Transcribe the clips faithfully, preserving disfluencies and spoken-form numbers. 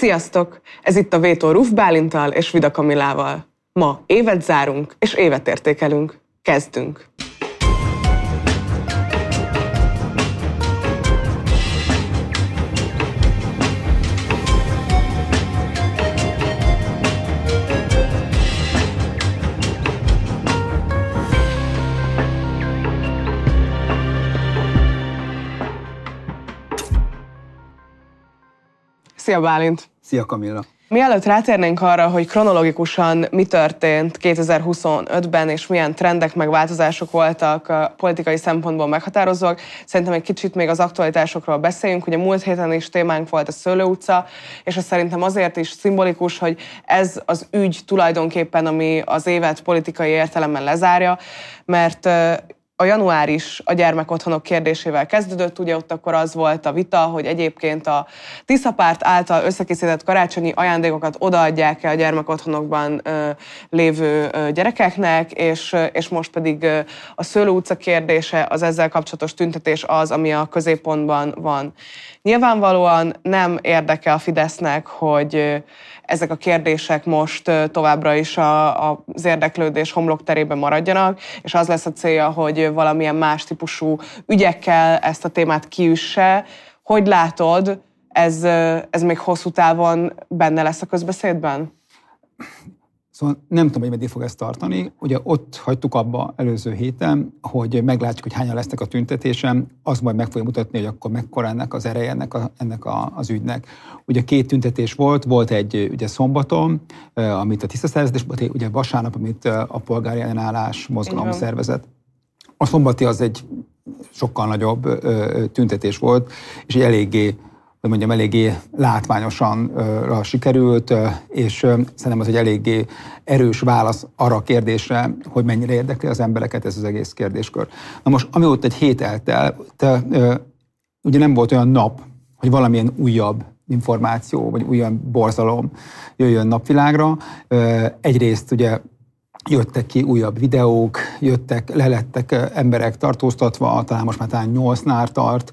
Sziasztok! Ez itt a Vétó Ruf Bálinttal és Vida Kamilával. Ma évet zárunk és évet értékelünk. Kezdünk! Szia Bálint! Szia Kamilla! Mielőtt rátérnénk arra, hogy kronológikusan mi történt kétezer-huszonötben, és milyen trendek meg változások voltak a politikai szempontból meghatározóak, szerintem egy kicsit még az aktualitásokról beszéljünk. Ugye múlt héten is témánk volt a Szőlő utca, és ez szerintem azért is szimbolikus, hogy ez az ügy tulajdonképpen, ami az évet politikai értelemben lezárja, mert a január is a gyermekotthonok kérdésével kezdődött, ugye ott akkor az volt a vita, hogy egyébként a Tiszapárt által összekészített karácsonyi ajándékokat odaadják-e a gyermekotthonokban ö, lévő ö, gyerekeknek, és, és most pedig ö, a Szőlő utca kérdése, az ezzel kapcsolatos tüntetés az, ami a középpontban van. Nyilvánvalóan nem érdeke a Fidesznek, hogy ö, ezek a kérdések most ö, továbbra is a, a, az érdeklődés homlokterében maradjanak, és az lesz a célja, hogy valamilyen más típusú ügyekkel ezt a témát kiüsse. Hogy látod, ez, ez még hosszú távon benne lesz a közbeszédben? Szóval nem tudom, hogy meddig fog ezt tartani. Ugye ott hagytuk abba előző héten, hogy meglátjuk, hogy hányan lesznek a tüntetésen, az majd meg fogja mutatni, hogy akkor mekkora ennek az ereje ennek, a, ennek a, az ügynek. Ugye két tüntetés volt, volt egy ugye szombaton, amit a Tiszta szervezet, és ugye vasárnap, amit a polgári ellenállás mozgalom szervezett. A szombati az egy sokkal nagyobb ö, tüntetés volt, és egy eléggé, hogy mondjam, eléggé látványosan ö, sikerült, ö, és ö, szerintem az egy eléggé erős válasz arra a kérdésre, hogy mennyire érdekli az embereket ez az egész kérdéskör. Na most, amióta egy hét eltelt, ö, ugye nem volt olyan nap, hogy valamilyen újabb információ, vagy újabb borzalom jöjjön napvilágra. Ö, egyrészt ugye jöttek ki újabb videók, jöttek, lelettek emberek tartóztatva, talán most már talán nyolcnál tart.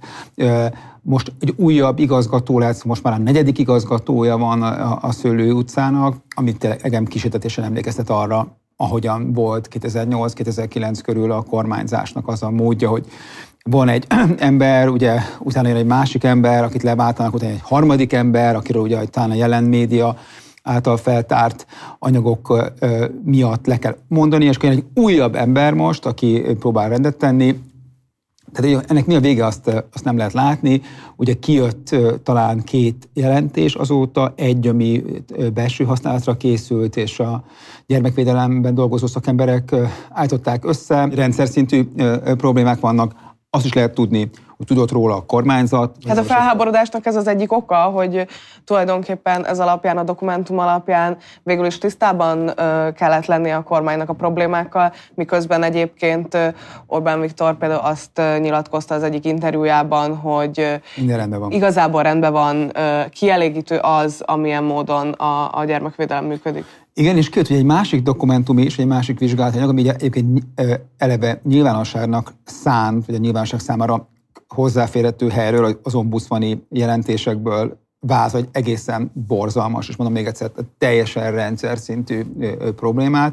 Most egy újabb igazgató lesz, most már a negyedik igazgatója van a, a Szőlő utcának, amit engem kísértetésen emlékeztet arra, ahogyan volt kétezer-nyolc kétezer-kilenc körül a kormányzásnak az a módja, hogy van egy ember, ugye utána jön egy másik ember, akit leváltanak, utána egy harmadik ember, akiről ugye talán a jelen média által feltárt anyagok miatt le kell mondani, és egy újabb ember most, aki próbál rendet tenni. Tehát ennek mi a vége, azt, azt nem lehet látni. Ugye kijött talán két jelentés azóta, egy, ami belső használatra készült, és a gyermekvédelemben dolgozó szakemberek állították össze. Rendszer szintű problémák vannak, azt is lehet tudni, hogy tudott róla a kormányzat. Hát a felháborodásnak ez az egyik oka, hogy tulajdonképpen ez alapján, a dokumentum alapján végül is tisztában kellett lennie a kormánynak a problémákkal, miközben egyébként Orbán Viktor például azt nyilatkozta az egyik interjújában, hogy minden rendben van. Igazából rendben van, kielégítő az, amilyen módon a, a gyermekvédelem működik. Igen, és kijött, hogy egy másik dokumentum is, egy másik vizsgálatanyag, ami egyébként eleve nyilvánosságnak szánt, vagy a nyilvánosság számára hozzáférhető helyről, az ombudsmani jelentésekből vázol egy egészen borzalmas, és mondom még egyszer, teljesen rendszer szintű problémát.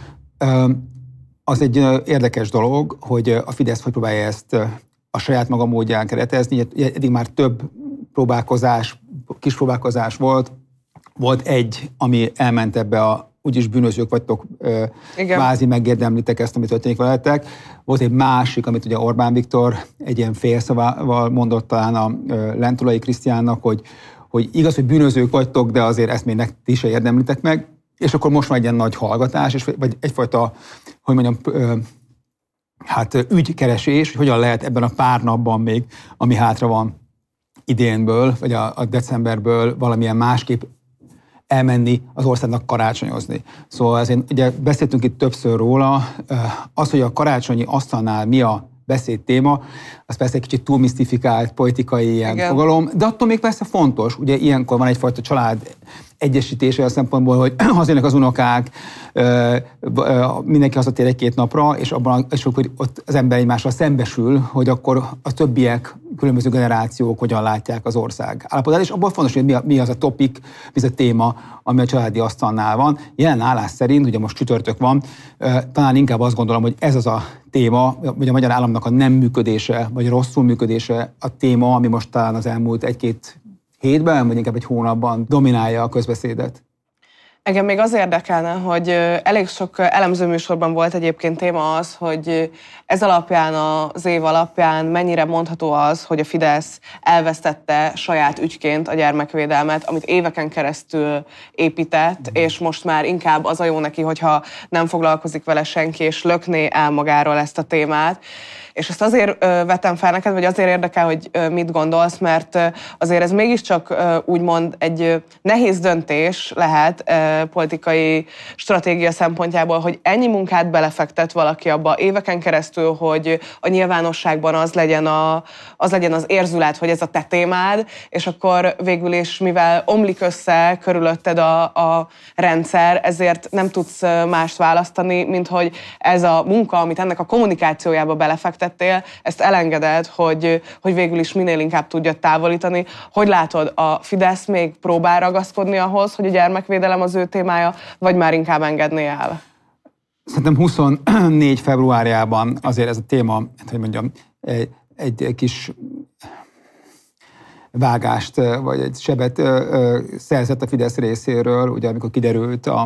Az egy érdekes dolog, hogy a Fidesz hogy próbálja ezt a saját maga módján keretezni. Eddig már több próbálkozás, kis próbálkozás volt. Volt egy, ami elment ebbe a úgyis bűnözők vagytok, kvázi megérdemlitek ezt, amit történik veletek. Volt egy másik, amit ugye Orbán Viktor egy ilyen félszavával mondott talán a Lentulai Krisztiánnak, hogy, hogy igaz, hogy bűnözők vagytok, de azért ezt még ti se érdemlitek meg. És akkor most van egy ilyen nagy hallgatás, és, vagy egyfajta, hogy mondjam, hát ügykeresés, hogy hogyan lehet ebben a pár napban még, ami hátra van idénből, vagy a, a decemberből valamilyen másképp elmenni az országnak karácsonyozni. Szóval ezért, ugye beszéltünk itt többször róla, az, hogy a karácsonyi asztalnál mi a beszéd téma, az persze egy kicsit túl misztifikált politikai ilyen fogalom, de attól még persze fontos, ugye ilyenkor van egyfajta család egyesítése a szempontból, hogy hazajönnek az unokák, mindenki hazatér egy-két napra, és abban és akkor ott az ember egymással szembesül, hogy akkor a többiek, különböző generációk hogyan látják az ország állapotát, és abban fontos, hogy mi, a, mi az a topik, mi az a téma, ami a családi asztalnál van. Jelen állás szerint, ugye most csütörtök van, talán inkább azt gondolom, hogy ez az a téma, vagy a magyar államnak a nem működése, vagy rosszul működése a téma, ami most talán az elmúlt egy-két hétben, vagy inkább egy hónapban dominálja a közbeszédet. Engem még az érdekelne, hogy elég sok elemzőműsorban volt egyébként téma az, hogy ez alapján, az év alapján mennyire mondható az, hogy a Fidesz elvesztette saját ügyként a gyermekvédelmet, amit éveken keresztül épített, és most már inkább az a jó neki, hogyha nem foglalkozik vele senki, és lökné el magáról ezt a témát. És ezt azért vetem fel neked, vagy azért érdekel, hogy mit gondolsz, mert azért ez mégiscsak úgymond egy nehéz döntés lehet politikai stratégia szempontjából, hogy ennyi munkát belefektet valaki abba éveken keresztül, hogy a nyilvánosságban az legyen, a, az legyen az érzület, hogy ez a te témád, és akkor végül is, mivel omlik össze körülötted a, a rendszer, ezért nem tudsz mást választani, mint hogy ez a munka, amit ennek a kommunikációjába belefektet, ezt elengeded, hogy, hogy végül is minél inkább tudja távolítani. Hogy látod, a Fidesz még próbál ragaszkodni ahhoz, hogy a gyermekvédelem az ő témája, vagy már inkább engedné el? Szerintem huszonnégy februárjában azért ez a téma, hogy mondjam, egy, egy kis vágást, vagy egy sebet szerzett a Fidesz részéről, ugye amikor kiderült a,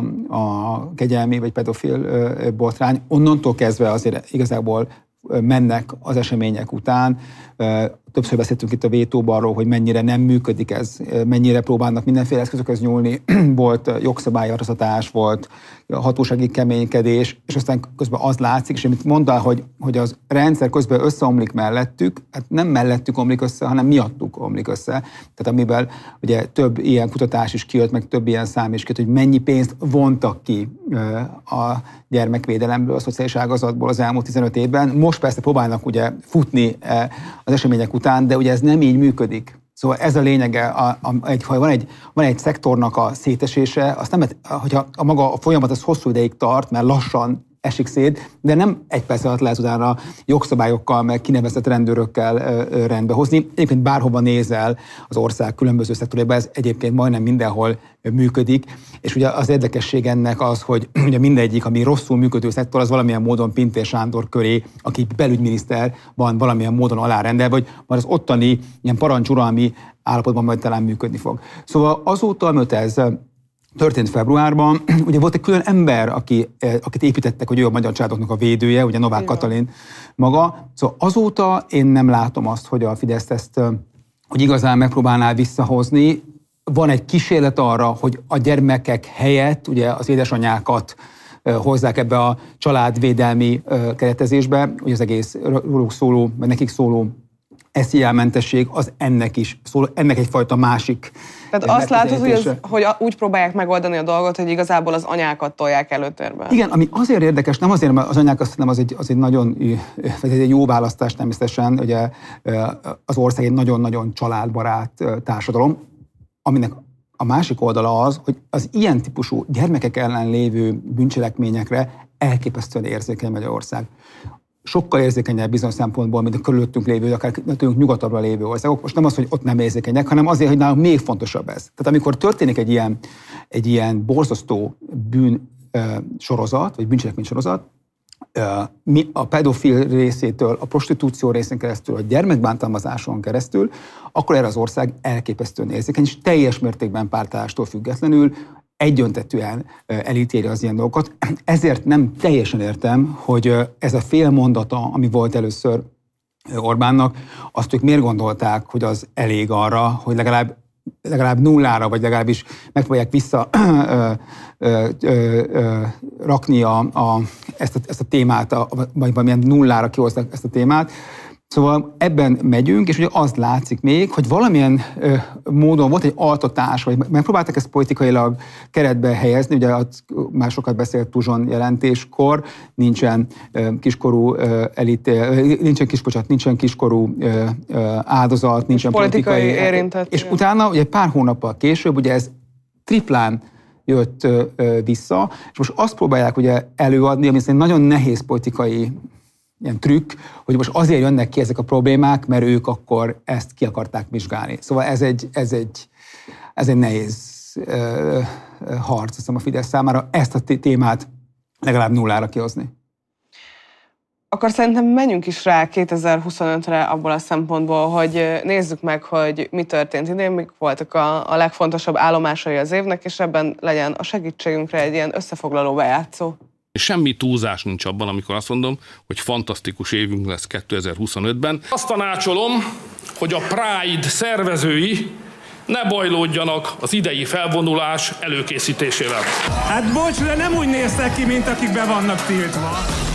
a kegyelmi vagy pedofil botrány. Onnantól kezdve azért igazából mennek az események után. Többször beszéltünk itt a vétóban arról, hogy mennyire nem működik ez, mennyire próbálnak mindenféle eszközökhöz nyúlni. Volt jogszabályarasztatás, volt hatósági keménykedés, és aztán közben az látszik, és amit mondtál, hogy, hogy az rendszer közben összeomlik mellettük, hát nem mellettük omlik össze, hanem miattuk omlik össze. Tehát amiben ugye több ilyen kutatás is kijött, meg több ilyen szám is kijött, hogy mennyi pénzt vontak ki a gyermekvédelemből, a szociális ágazatból az elmúlt tizenöt évben. Most persze próbálnak ugye futni az események után, de ugye ez nem így működik. Szóval ez a lényege, a, a, egy, ha van egy, van egy szektornak a szétesése, azt nem, hogyha a maga a folyamat az hosszú ideig tart, mert lassan esik szét, de nem egy perc alatt lehet utána jogszabályokkal, meg kinevezett rendőrökkel ö, rendbe hozni. Egyébként bárhova nézel az ország különböző szektorjában, ez egyébként majdnem mindenhol működik, és ugye az érdekesség ennek az, hogy ugye mindegyik, ami rosszul működő szektor, az valamilyen módon Pintér Sándor köré, aki belügyminiszter van, valamilyen módon alárendelve, vagy már az ottani ilyen parancsuralmi állapotban majd talán működni fog. Szóval azóta, amit ez történt februárban, ugye volt egy külön ember, aki, akit építettek, hogy ő a magyar családoknak a védője, ugye Novák Igen. Katalin maga. Szóval azóta én nem látom azt, hogy a Fidesz ezt hogy igazán megpróbálná visszahozni. Van egy kísérlet arra, hogy a gyermekek helyett ugye az édesanyákat hozzák ebbe a családvédelmi keretezésbe, hogy az egész róluk szóló, vagy nekik szóló es zé á-mentesség az ennek is szól, ennek egyfajta másik. Tehát azt látod, hogy, ez, hogy úgy próbálják megoldani a dolgot, hogy igazából az anyákat tolják előtérbe. Igen, ami azért érdekes, nem azért, mert az anyák azt nem az egy, az egy nagyon egy jó választás természetesen, ugye az ország egy nagyon-nagyon családbarát társadalom, aminek a másik oldala az, hogy az ilyen típusú gyermekek ellen lévő bűncselekményekre elképesztően érzékeny Magyarország. Sokkal érzékenyebb bizonyos szempontból, mint a körülöttünk lévő, akár tőlünk nyugatabbra lévő országok. Most nem az, hogy ott nem érzékenyek, hanem azért, hogy nálunk még fontosabb ez. Tehát amikor történik egy ilyen, egy ilyen borzasztó bűn sorozat, vagy bűncselekmény sorozat, mi a pedofil részétől, a prostitúció részén keresztül, a gyermekbántalmazáson keresztül, akkor erre az ország elképesztően érzékeny, és teljes mértékben pártállástól függetlenül egyöntetűen elítéli az ilyen dolgokat. Ezért nem teljesen értem, hogy ez a fél mondata, ami volt először Orbánnak, azt ők miért gondolták, hogy az elég arra, hogy legalább, legalább nullára, vagy legalábbis megpróbálják vissza ö, ö, ö, ö, rakni a, a, ezt, a, ezt a témát, a, vagy valamilyen nullára kihozták ezt a témát. Szóval ebben megyünk, és ugye az látszik még, hogy valamilyen ö, módon volt egy altatás, vagy megpróbáltak ezt politikailag keretbe helyezni, ugye már sokat beszélt Tuzson jelentéskor, nincsen ö, kiskorú ö, elit, ö, nincsen kispocsat, nincsen kiskorú ö, ö, áldozat, nincsen politikai, politikai érintett. És utána, ugye pár hónappal később, ugye ez triplán jött ö, ö, vissza, és most azt próbálják ugye előadni, ami egy nagyon nehéz politikai ilyen trükk, hogy most azért jönnek ki ezek a problémák, mert ők akkor ezt ki akarták vizsgálni. Szóval ez egy, ez egy, ez egy nehéz ö, ö, harc, azt hiszem, a Fidesz számára ezt a témát legalább nullára kihozni. Akkor szerintem menjünk is rá kétezer-huszonötre abból a szempontból, hogy nézzük meg, hogy mi történt idén, mik voltak a, a legfontosabb állomásai az évnek, és ebben legyen a segítségünkre egy ilyen összefoglaló bejátszó. Semmi túlzás nincs abban, amikor azt mondom, hogy fantasztikus évünk lesz kétezer-huszonötben. Azt tanácsolom, hogy a Pride szervezői ne bajlódjanak az idei felvonulás előkészítésével. Hát bocs, de nem úgy néztek ki, mint akik be vannak tiltva.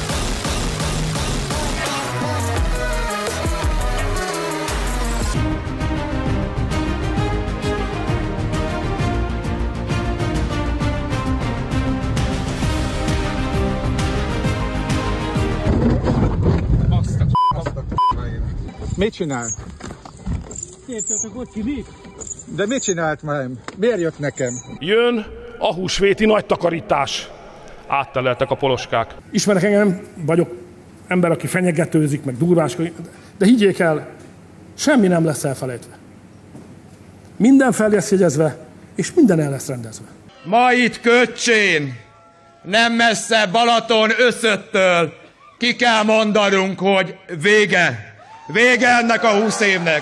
Mit csinált? Képzeltek, hogy ki De mit csinált már? Miért jött nekem? Jön a húsvéti nagy takarítás. Átteleltek a poloskák. Ismerek engem, vagyok ember, aki fenyegetőzik, meg durváskodik, de higgyék el, semmi nem lesz elfelejtve. Minden fel lesz jegyezve, és minden el lesz rendezve. Ma itt Köcsén, nem messze Balaton Összöttől ki kell mondanunk, hogy vége. Vége ennek a húsz évnek.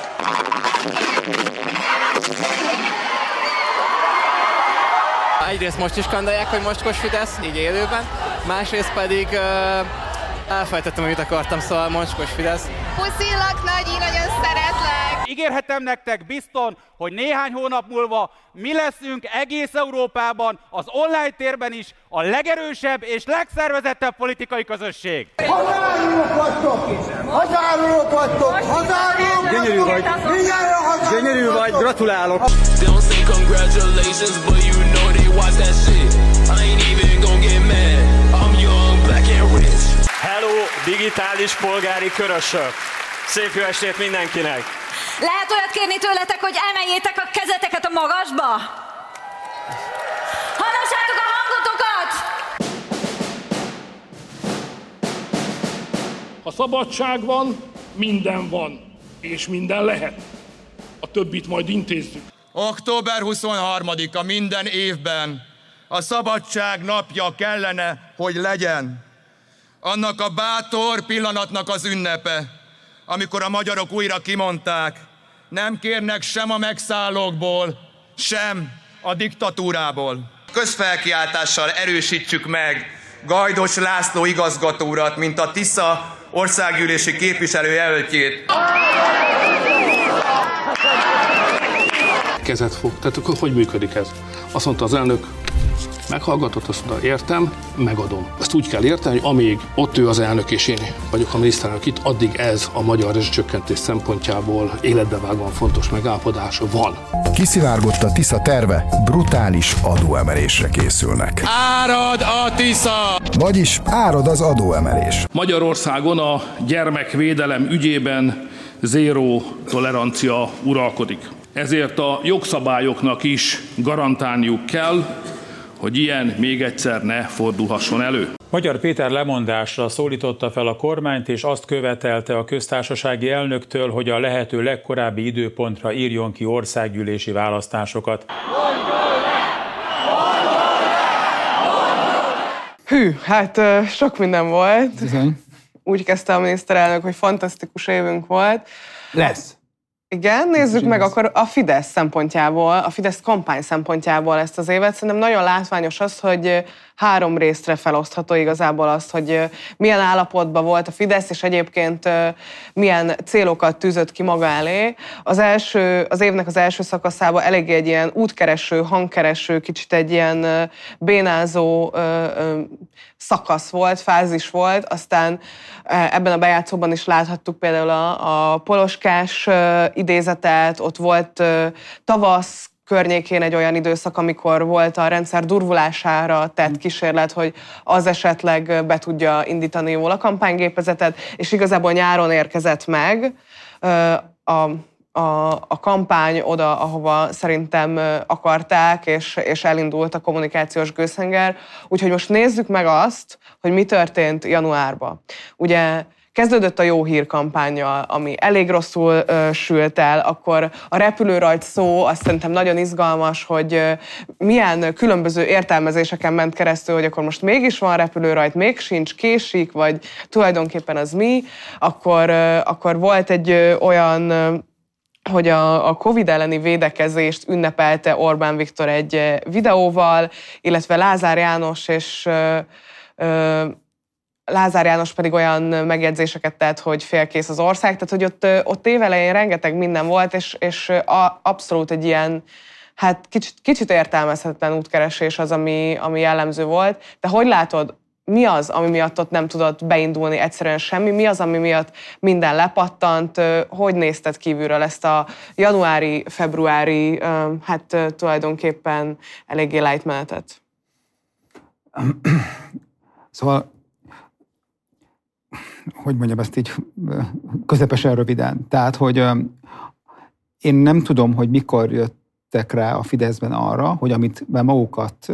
Egyrészt most is skandálják, hogy mocskos Fidesz, így élőben, másrészt pedig uh, elfelejtettem, amit akartam, szóval mocskos Fidesz. Puszillak, Nagyi, nagyon szeretlek! Ígérhetem nektek bizton, hogy néhány hónap múlva mi leszünk egész Európában, az online térben is a legerősebb és legszervezettebb politikai közösség. Hazárulók vagytok! Hazárulók vagytok! Hazárulók! Gyönyörű vagy! Gyönyörű vagy, gratulálok! Hello, digitális polgári körösök! Szép jó estét mindenkinek! Lehet olyat kérni tőletek, hogy emeljétek a kezeteket a magasba? Hallassátok a hangotokat! Ha szabadság van, minden van, és minden lehet. A többit majd intézzük. október huszonharmadika minden évben a szabadság napja kellene, hogy legyen. Annak a bátor pillanatnak az ünnepe, amikor a magyarok újra kimondták, nem kérnek sem a megszállókból, sem a diktatúrából. Közfelkiáltással erősítsük meg Gajdos László igazgató urat, mint a Tisza országgyűlési képviselőjelöltjét. Kezet fog. Tehát hogy működik ez? Azt mondta az elnök, meghallgatott, azt mondta, értem, megadom. Ezt úgy kell érteni, hogy amíg ott ő az elnök és én vagyok a miniszterelnök itt, addig ez a magyar rezsicsökkentés szempontjából életbevágóan fontos megállapodás van. Kiszivárgott a Tisza terve, brutális adóemelésre készülnek. Árad a Tisza! Vagyis árad az adóemelés. Magyarországon a gyermekvédelem ügyében zéró tolerancia uralkodik. Ezért a jogszabályoknak is garantálniuk kell, hogy ilyen még egyszer ne fordulhasson elő. Magyar Péter lemondásra szólította fel a kormányt, és azt követelte a köztársasági elnöktől, hogy a lehető legkorábbi időpontra írjon ki országgyűlési választásokat. Hű, hát sok minden volt. Bizony. Úgy kezdte a miniszterelnök, hogy fantasztikus évünk volt. Lesz. Igen, nézzük meg akkor a Fidesz szempontjából, a Fidesz kampány szempontjából ezt az évet. Szerintem nagyon látványos az, hogy három részre felosztható igazából az, hogy milyen állapotban volt a Fidesz, és egyébként milyen célokat tűzött ki maga elé. Az, első, az évnek az első szakaszában eléggé egy ilyen útkereső, hangkereső, kicsit egy ilyen bénázó szakasz volt, fázis volt, aztán ebben a bejátszóban is láthattuk például a, a poloskás idézetet, ott volt tavasz környékén egy olyan időszak, amikor volt a rendszer durvulására tett kísérlet, hogy az esetleg be tudja indítani jól a kampánygépezetet, és igazából nyáron érkezett meg a, a, a kampány oda, ahova szerintem akarták, és, és elindult a kommunikációs gőzhenger. Úgyhogy most nézzük meg azt, hogy mi történt januárban. Ugye kezdődött a jó hír kampánnyal, ami elég rosszul ö, sült el, akkor a repülőrajt szó, azt szerintem nagyon izgalmas, hogy ö, milyen különböző értelmezéseken ment keresztül, hogy akkor most mégis van repülőrajt, még sincs, késik, vagy tulajdonképpen az mi. Akkor, ö, akkor volt egy ö, olyan... Ö, hogy a, a Covid elleni védekezést ünnepelte Orbán Viktor egy videóval, illetve Lázár János és ö, ö, Lázár János pedig olyan megjegyzéseket tett, hogy félkész az ország, tehát hogy ott, ott évelején rengeteg minden volt, és, és a, abszolút egy ilyen, hát kicsit, kicsit értelmezhetetlen útkeresés az, ami, ami jellemző volt. De hogy látod, mi az, ami miatt ott nem tudott beindulni egyszerűen semmi? Mi az, ami miatt minden lepattant? Hogy nézted kívülről ezt a januári, februári, hát tulajdonképpen eléggé light menetet? Szóval, hogy mondjam ezt így közepesen röviden. Tehát, hogy én nem tudom, hogy mikor jöttek rá a Fideszben arra, hogy amit magukat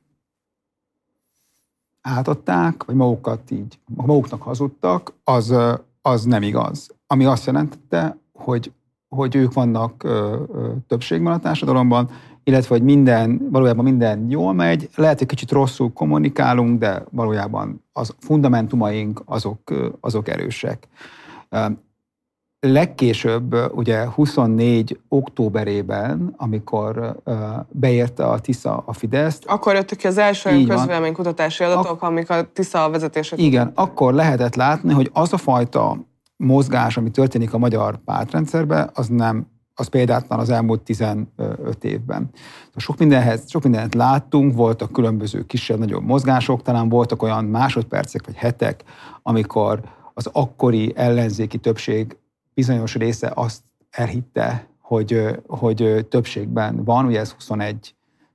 átadták, vagy magukat így, maguknak hazudtak, az, az nem igaz. Ami azt jelentette, hogy, hogy ők vannak ö, ö, többségben a társadalomban, illetve, hogy minden, valójában minden jól megy, lehet, hogy kicsit rosszul kommunikálunk, de valójában az fundamentumaink azok, azok erősek. Legkésőbb, ugye huszonnégy októberében, amikor beérte a Tisza a Fideszt. Akkor jöttek ki az első olyan közvéleménykutatási adatok, Ak- amik a Tisza vezetését. Igen, akkor lehetett látni, hogy az a fajta mozgás, ami történik a magyar pártrendszerben, az nem, az példátlan az elmúlt tizenöt évben. Sok mindenhez, sok mindent láttunk, voltak különböző kisebb-nagyobb mozgások, talán voltak olyan másodpercek vagy hetek, amikor az akkori ellenzéki többség bizonyos része azt elhitte, hogy, hogy többségben van, ugye ez huszonegy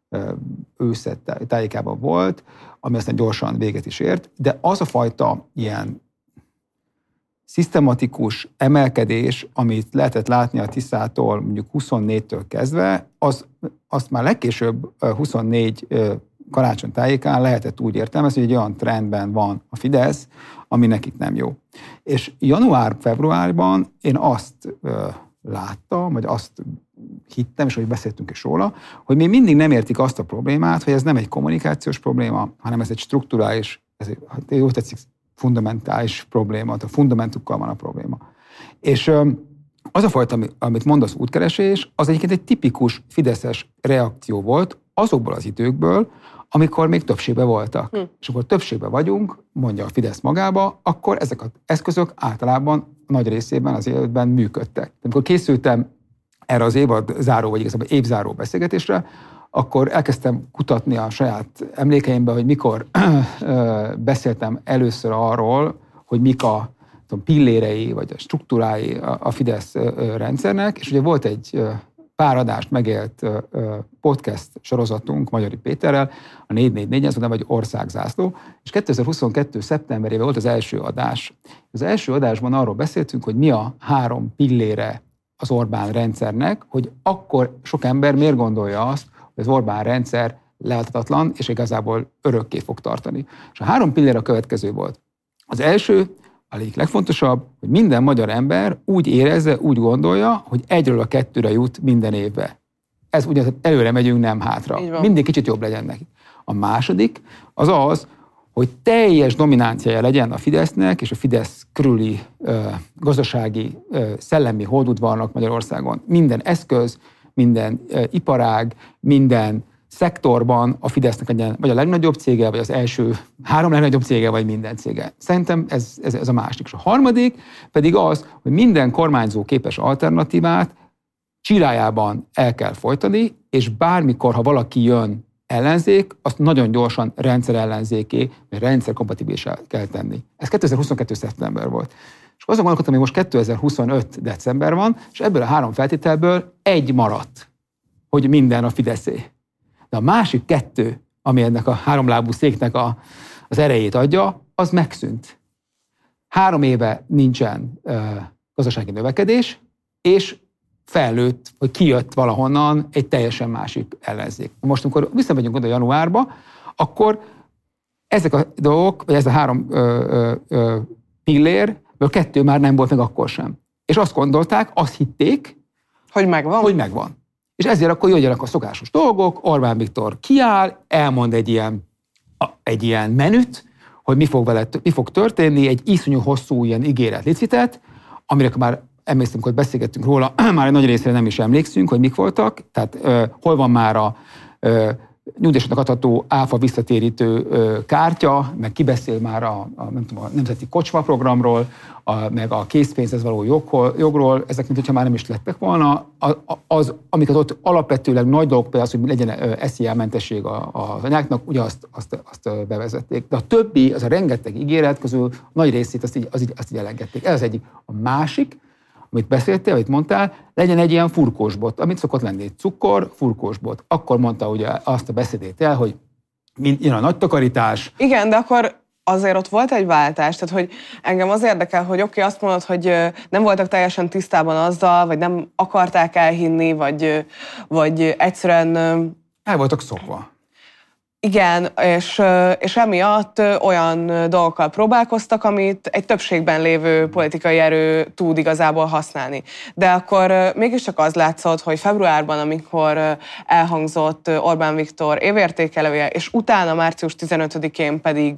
őszet tájékában volt, ami aztán gyorsan véget is ért, de az a fajta ilyen szisztematikus emelkedés, amit lehetett látni a Tiszától mondjuk huszonnégytől kezdve, az, azt már legkésőbb huszonnégy karácsony tájékán lehetett úgy értelmezni, hogy egy olyan trendben van a Fidesz, ami nekik nem jó. És január-februárban én azt ö, láttam, vagy azt hittem, és hogy beszéltünk is róla, hogy még mindig nem értik azt a problémát, hogy ez nem egy kommunikációs probléma, hanem ez egy strukturális, ez egy, jó tetszik, fundamentális probléma, a fundamentukkal van a probléma. És ö, az a fajta, amit mondasz, útkeresés, az egyébként egy tipikus fideszes reakció volt azokból az időkből, amikor még többségben voltak. Hm. És akkor többségben vagyunk, mondja a Fidesz magába, akkor ezek az eszközök általában nagy részében az életben működtek. De amikor készültem erre az évad záró, vagy igazából évzáró beszélgetésre, akkor elkezdtem kutatni a saját emlékeimben, hogy mikor beszéltem először arról, hogy mik a tudom, pillérei, vagy a struktúrái a Fidesz rendszernek, és ugye volt egy pár adást megélt podcast sorozatunk Magyari Péterrel, a négy négy négy, ez nem egy országzászló, és kétezer-huszonkettő szeptemberében volt az első adás. Az első adásban arról beszéltünk, hogy mi a három pillére az Orbán rendszernek, hogy akkor sok ember miért gondolja azt, hogy az Orbán rendszer lehetetlen, és igazából örökké fog tartani. És a három pillér a következő volt. Az első, a egyik legfontosabb, hogy minden magyar ember úgy érezze, úgy gondolja, hogy egyről a kettőre jut minden évben. Ez ugyanaz, előre megyünk, nem hátra. Mindig kicsit jobb legyen neki. A második az az, hogy teljes dominanciája legyen a Fidesznek és a Fidesz körüli ö, gazdasági, ö, szellemi holdudvarnak Magyarországon. Minden eszköz, minden ö, iparág, minden szektorban a Fidesznek legyen vagy a legnagyobb cége, vagy az első három legnagyobb cége, vagy minden cége. Szerintem ez, ez, ez a másik. És a harmadik pedig az, hogy minden kormányzó képes alternatívát csirájában el kell folytani, és bármikor, ha valaki jön ellenzék, azt nagyon gyorsan rendszerellenzéké, vagy rendszerkompatibilisá kell tenni. Ez kétezer-huszonkettő szeptember volt. És azon gondolkodtam, hogy most kétezer-huszonöt december van, és ebből a három feltételből egy maradt, hogy minden a Fideszé. De a másik kettő, ami ennek a háromlábú széknek a, az erejét adja, az megszűnt. Három éve nincsen uh, gazdasági növekedés, és fellőtt, vagy kijött valahonnan egy teljesen másik ellenzék. Most, amikor visszamegyünk oda januárba, akkor ezek a dolgok, vagy ez a három ö, ö, ö, pillérből kettő már nem volt meg akkor sem. És azt gondolták, azt hitték, hogy megvan. Hogy megvan. És ezért akkor jöjjenek a szokásos dolgok, Orbán Viktor kiáll, elmond egy ilyen, egy ilyen menüt, hogy mi fog vele, mi fog történni, egy iszonyú hosszú ilyen ígéretlicitet, amire már emlékszem, hogy beszélgettünk róla, már egy nagy részére nem is emlékszünk, hogy mik voltak, tehát uh, hol van már a uh, nyugdíjasoknak adható áfa visszatérítő uh, kártya, meg kibeszél már a, a, nem tudom, a Nemzeti Kocsma programról, a, meg a készpénzhez való jogról, jogról, ezek mint hogyha már nem is lettek volna. Az, az, amiket ott alapvetőleg nagy dolgok, például az, hogy legyen es zé á-mentesség az anyáknak, ugye azt, azt, azt bevezették. De a többi, az a rengeteg ígéret közül a nagy részét azt így, az így, azt így elengedték. Ez az egyik. A másik, amit beszéltél, amit mondtál, legyen egy ilyen furkósbot, amit szokott lenni, egy cukor, furkósbot. Akkor mondta ugye azt a beszédét el, hogy jön a nagy takarítás. Igen, de akkor azért ott volt egy váltás, tehát hogy engem az érdekel, hogy oké, okay, azt mondod, hogy nem voltak teljesen tisztában azzal, vagy nem akarták elhinni, vagy, vagy egyszerűen... El voltak szokva. Igen, és, és emiatt olyan dolgokkal próbálkoztak, amit egy többségben lévő politikai erő tud igazából használni. De akkor mégiscsak az látszott, hogy februárban, amikor elhangzott Orbán Viktor évértékelője, és utána március tizenötödikén pedig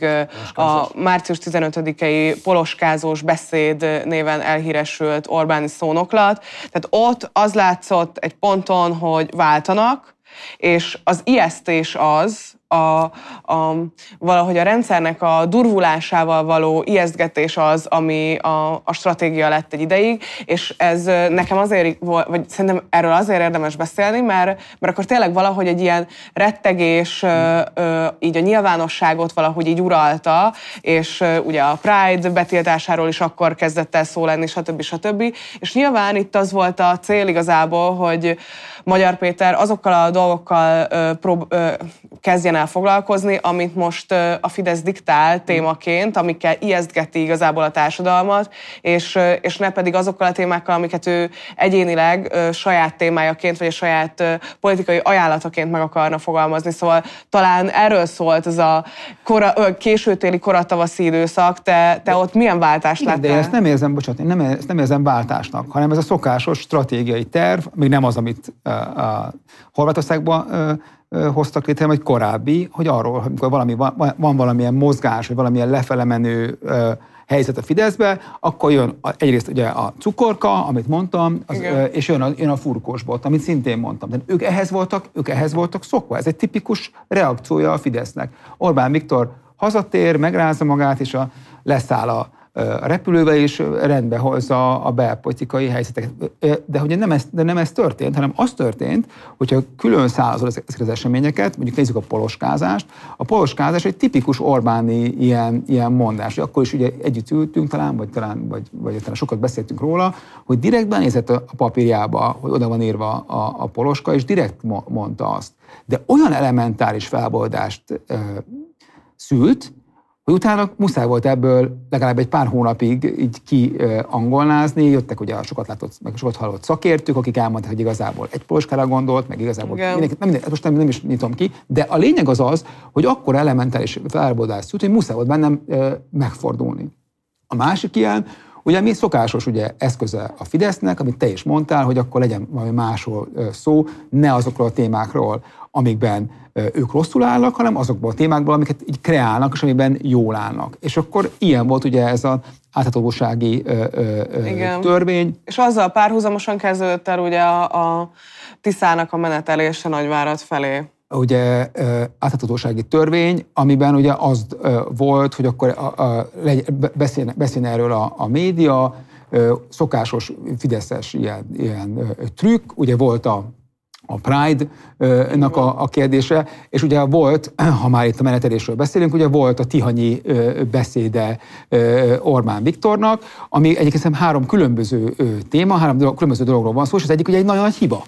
a március tizenötödikei poloskázós beszéd néven elhíresült Orbáni szónoklat, tehát ott az látszott egy ponton, hogy váltanak, és az ijesztés az, A, a, valahogy a rendszernek a durvulásával való ijesztgetés az, ami a, a stratégia lett egy ideig, és ez nekem azért, vagy szerintem erről azért érdemes beszélni, mert, mert akkor tényleg valahogy egy ilyen rettegés ö, ö, így a nyilvánosságot valahogy így uralta, és ö, ugye a Pride betiltásáról is akkor kezdett el szó lenni, stb. stb. És nyilván itt az volt a cél igazából, hogy Magyar Péter azokkal a dolgokkal ö, prób- ö, kezdjen el foglalkozni, amit most ö, a Fidesz diktál témaként, amikkel ijesztgeti igazából a társadalmat, és, ö, és ne pedig azokkal a témákkal, amiket ő egyénileg ö, saját témájaként, vagy a saját ö, politikai ajánlataként meg akarna fogalmazni. Szóval talán erről szólt ez a kora, ö, későtéli koratavaszi időszak. Te, te ott milyen váltást láttál? De én ezt nem érzem, bocsánat, én nem, ezt nem érzem váltásnak, hanem ez a szokásos stratégiai terv, még nem az, amit a Horvátországban hoztak létre, vagy korábbi, hogy arról, amikor valami, van, van valamilyen mozgás, vagy valamilyen lefele menő helyzet a Fideszbe, akkor jön egyrészt ugye a cukorka, amit mondtam, az, és jön a, jön a furkósbot, amit szintén mondtam. De ők ehhez voltak, ők ehhez voltak szokva. Ez egy tipikus reakciója a Fidesznek. Orbán Viktor hazatér, megrázza magát, és a, leszáll a a repülővel is rendbe hozza a belpolitikai helyzeteket. De hogy nem ez, de nem ez történt, hanem az történt, hogyha külön szálazod ezeket az eseményeket, mondjuk nézzük a poloskázást, a poloskázás egy tipikus Orbáni ilyen, ilyen mondás. Akkor is ugye együtt ültünk talán, vagy talán, vagy, vagy talán sokat beszéltünk róla, hogy direkt benézett a papírjába, hogy oda van írva a, a poloska, és direkt mondta azt. De olyan elementáris felboldást ö, szült, hogy utána muszáj volt ebből legalább egy pár hónapig így kiangolnázni, jöttek ugye a sokat látott, meg sokat hallott szakértők, akik elmondták, hogy igazából egy poloskára gondolt, meg igazából mindenki, nem, most nem, nem is nyitom ki, de a lényeg az az, hogy akkor elementális felboldás szült, hogy muszáj volt bennem e, megfordulni. A másik ilyen, ugye mi szokásos ugye eszköze a Fidesznek, amit te is mondtál, hogy akkor legyen valami másról szó, ne azokról a témákról, amikben ők rosszul állnak, hanem azokból a témákból, amiket így kreálnak, és amiben jól állnak. És akkor ilyen volt ugye ez az átláthatósági törvény. És azzal párhuzamosan kezdődött el ugye a, a Tiszának a menetelése Nagyvárad felé. Ugye átláthatósági törvény, amiben ugye az volt, hogy akkor a, a, beszélne, beszélne erről a, a média, szokásos fideszes ilyen, ilyen trükk, ugye volt a a Pride-nak a, a kérdése, és ugye volt, ha már itt a menetelésről beszélünk, ugye volt a tihanyi beszéde Orbán Viktornak, ami egyébként három különböző téma, három különböző dologról van szó, és az egyik ugye egy nagyon nagy hiba.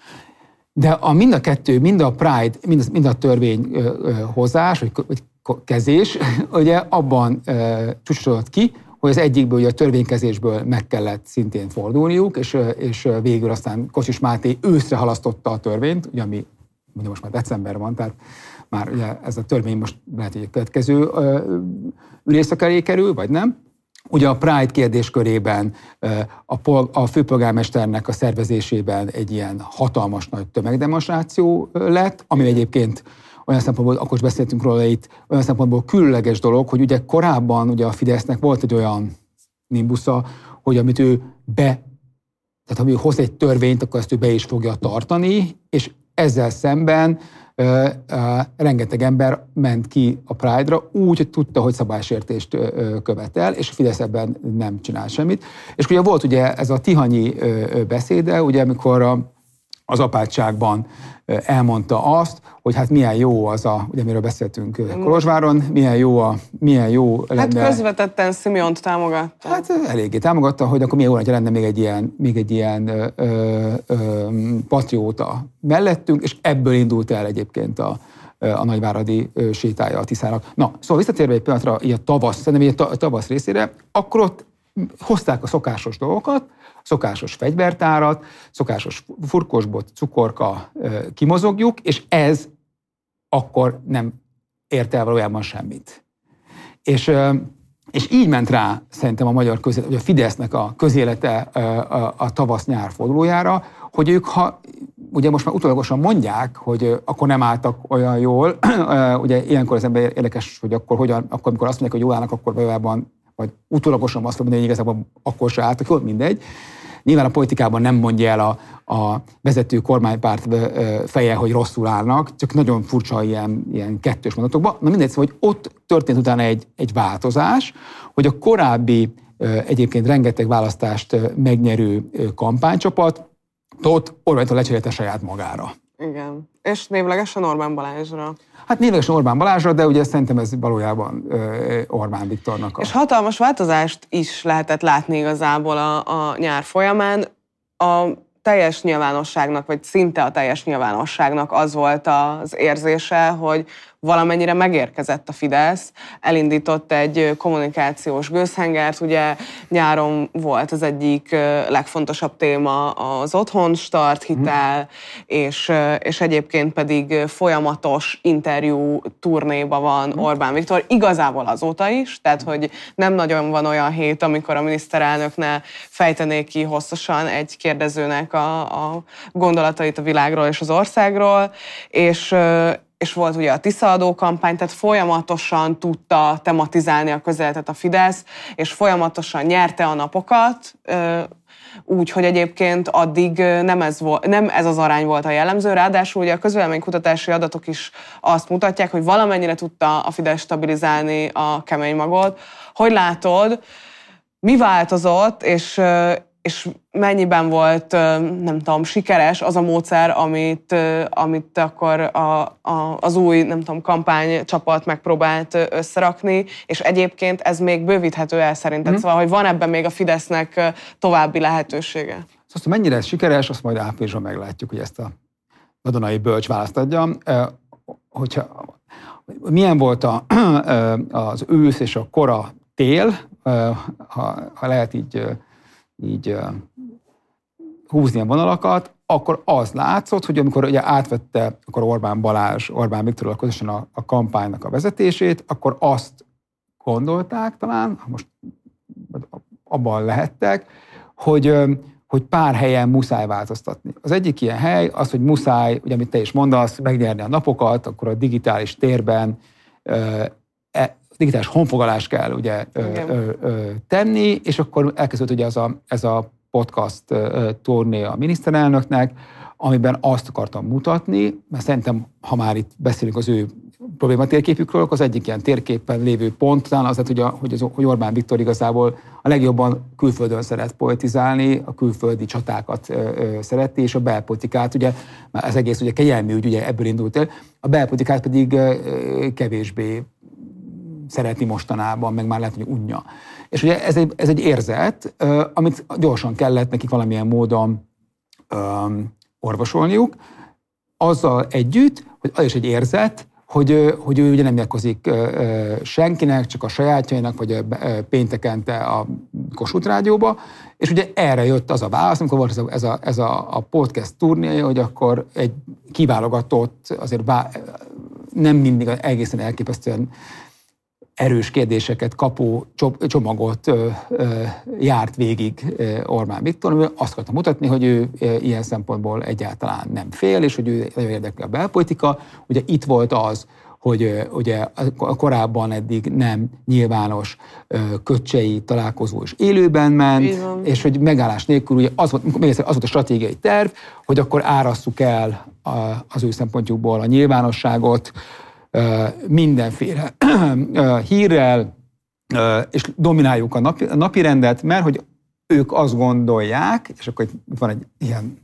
De a mind a kettő, mind a Pride, mind a, mind a törvényhozás, vagy, vagy kezés, ugye abban csúcsosodott ki, hogy az egyikből, ugye a törvénykezésből meg kellett szintén fordulniuk, és, és végül aztán Kocsis Máté őszre halasztotta a törvényt, ugye, ami ugye most már december van, tehát már ugye ez a törvény most lehet, hogy a következő ülésszak elé kerül, vagy nem. Ugye a Pride kérdéskörében a, pol, a főpolgármesternek a szervezésében egy ilyen hatalmas nagy tömegdemonstráció lett, ami egyébként olyan szempontból, akkor is beszéltünk róla itt, olyan szempontból különleges dolog, hogy ugye korábban ugye a Fidesznek volt egy olyan nimbusza, hogy amit ő be, tehát ha ő hoz egy törvényt, akkor ezt ő be is fogja tartani, és ezzel szemben ö, ö, rengeteg ember ment ki a Pride-ra úgy, hogy tudta, hogy szabálysértést ö, követel, és a Fidesz ebben nem csinál semmit. És ugye volt ugye ez a Tihanyi ö, beszéde, ugye amikor a, az apátságban elmondta azt, hogy hát milyen jó az a, ugye miről beszéltünk Kolozsváron, milyen jó a, milyen jó lenne. Hát közvetetten Simeont támogatta. Hát eléggé támogatta, hogy akkor milyen jó lenne még egy ilyen, még egy ilyen ö, ö, ö, patrióta mellettünk, és ebből indult el egyébként a, a nagyváradi sétája a Tiszának. Na, szóval visszatérve egy pillanatra így a tavasz, szerintem a tavasz részére, akkor ott hozták a szokásos dolgokat, szokásos fegyvertárat, szokásos furkosbot, cukorka, kimozogjuk, és ez akkor nem ért el valójában semmit. És, és így ment rá szerintem a magyar közélet, vagy a Fidesznek a közélete a, a tavasz-nyár fordulójára, hogy ők, ha ugye most már utólagosan mondják, hogy akkor nem álltak olyan jól, ugye ilyenkor az ember érdekes, hogy akkor hogyan, akkor amikor azt mondják, hogy jól állnak, akkor valójában, vagy utólagosan azt mondani, hogy igazából akkor se álltak jól, mindegy. Nyilván a politikában nem mondja el a, a vezető kormánypárt feje, hogy rosszul állnak, csak nagyon furcsa ilyen, ilyen kettős mondatokban. Na mindegy, szóval, hogy ott történt utána egy, egy változás, hogy a korábbi egyébként rengeteg választást megnyerő kampánycsapat ott Orbántól lecserélte saját magára. Igen. És névlegesen Orbán Balázsra. Hát névlegesen Orbán Balázsra, de ugye szerintem ez valójában Orbán Viktornak a... És hatalmas változást is lehetett látni igazából a, a nyár folyamán. A teljes nyilvánosságnak, vagy szinte a teljes nyilvánosságnak az volt az érzése, hogy valamennyire megérkezett a Fidesz, elindított egy kommunikációs gőzhengert, ugye nyáron volt az egyik legfontosabb téma az otthonstart hitel, mm. és, és egyébként pedig folyamatos interjú turnéba van mm. Orbán Viktor, igazából azóta is, tehát hogy nem nagyon van olyan hét, amikor a miniszterelnök ne fejtené ki hosszasan egy kérdezőnek a, a gondolatait a világról és az országról, és és volt ugye a Tisza-adó kampány, tehát folyamatosan tudta tematizálni a közéletet a Fidesz, és folyamatosan nyerte a napokat, úgy, hogy egyébként addig nem ez, volt, nem ez az arány volt a jellemző, ráadásul ugye a közvéleménykutatási adatok is azt mutatják, hogy valamennyire tudta a Fidesz stabilizálni a kemény magot. Hogy látod, mi változott, és és mennyiben volt, nem tudom, sikeres az a módszer, amit, amit akkor a, a, az új, nem tudom, kampánycsapat megpróbált összerakni, és egyébként ez még bővíthető el szerinted, mm. szóval, hogy van ebben még a Fidesznek további lehetősége. Szóval, hogy mennyire ez sikeres, azt majd áprilisban meglátjuk, hogy ezt a adonai bölcs választ adja. Hogyha, milyen volt a, az ősz és a kora tél, ha, ha lehet így így uh, húzni a vonalakat, akkor az látszott, hogy amikor ugye átvette akkor Orbán Balázs, Orbán Viktorral közösen a, a kampánynak a vezetését, akkor azt gondolták talán, most abban lehettek, hogy, hogy pár helyen muszáj változtatni. Az egyik ilyen hely az, hogy muszáj, ugye amit te is mondasz, megnyerni a napokat, akkor a digitális térben e, digitális honfoglalást kell ugye ö, ö, ö, tenni, és akkor elkezdődött ugye az a, ez a podcast ö, turné a miniszterelnöknek, amiben azt akartam mutatni, mert szerintem, ha már itt beszélünk az ő problématérképükről, az egyik ilyen térképen lévő pont, talán az, hogy, a, hogy, az, hogy Orbán Viktor igazából a legjobban külföldön szeret politizálni, a külföldi csatákat ö, ö, szereti, és a belpolitikát, ugye, már ez egész ugye kegyelmi ügy, ugye ebből indult el, a belpolitikát pedig ö, kevésbé szereti mostanában, meg már lehet, hogy unja. És ugye ez egy, ez egy érzet, amit gyorsan kellett nekik valamilyen módon um, orvosolniuk, azzal együtt, hogy az is egy érzet, hogy, hogy ő ugye nem nyilatkozik senkinek, csak a sajátjainak, vagy péntekente a Kossuth Rádióba, és ugye erre jött az a válasz, amikor volt ez a, ez a, ez a, a podcast turnéja, hogy akkor egy kiválogatott, azért bá, nem mindig egészen elképesztően erős kérdéseket kapó csomagot ö, ö, járt végig Orbán Viktor, amivel azt akarta mutatni, hogy ő ilyen szempontból egyáltalán nem fél, és hogy ő nagyon érdekli a belpolitika. Ugye itt volt az, hogy ugye korábban eddig nem nyilvános köcsei találkozó is élőben ment, és hogy megállás nélkül ugye az volt, még egyszer, az volt a stratégiai terv, hogy akkor árasszuk el az ő szempontjukból a nyilvánosságot, mindenféle hírrel, és domináljuk a napi, a napi rendet, mert hogy ők azt gondolják, és akkor itt van egy ilyen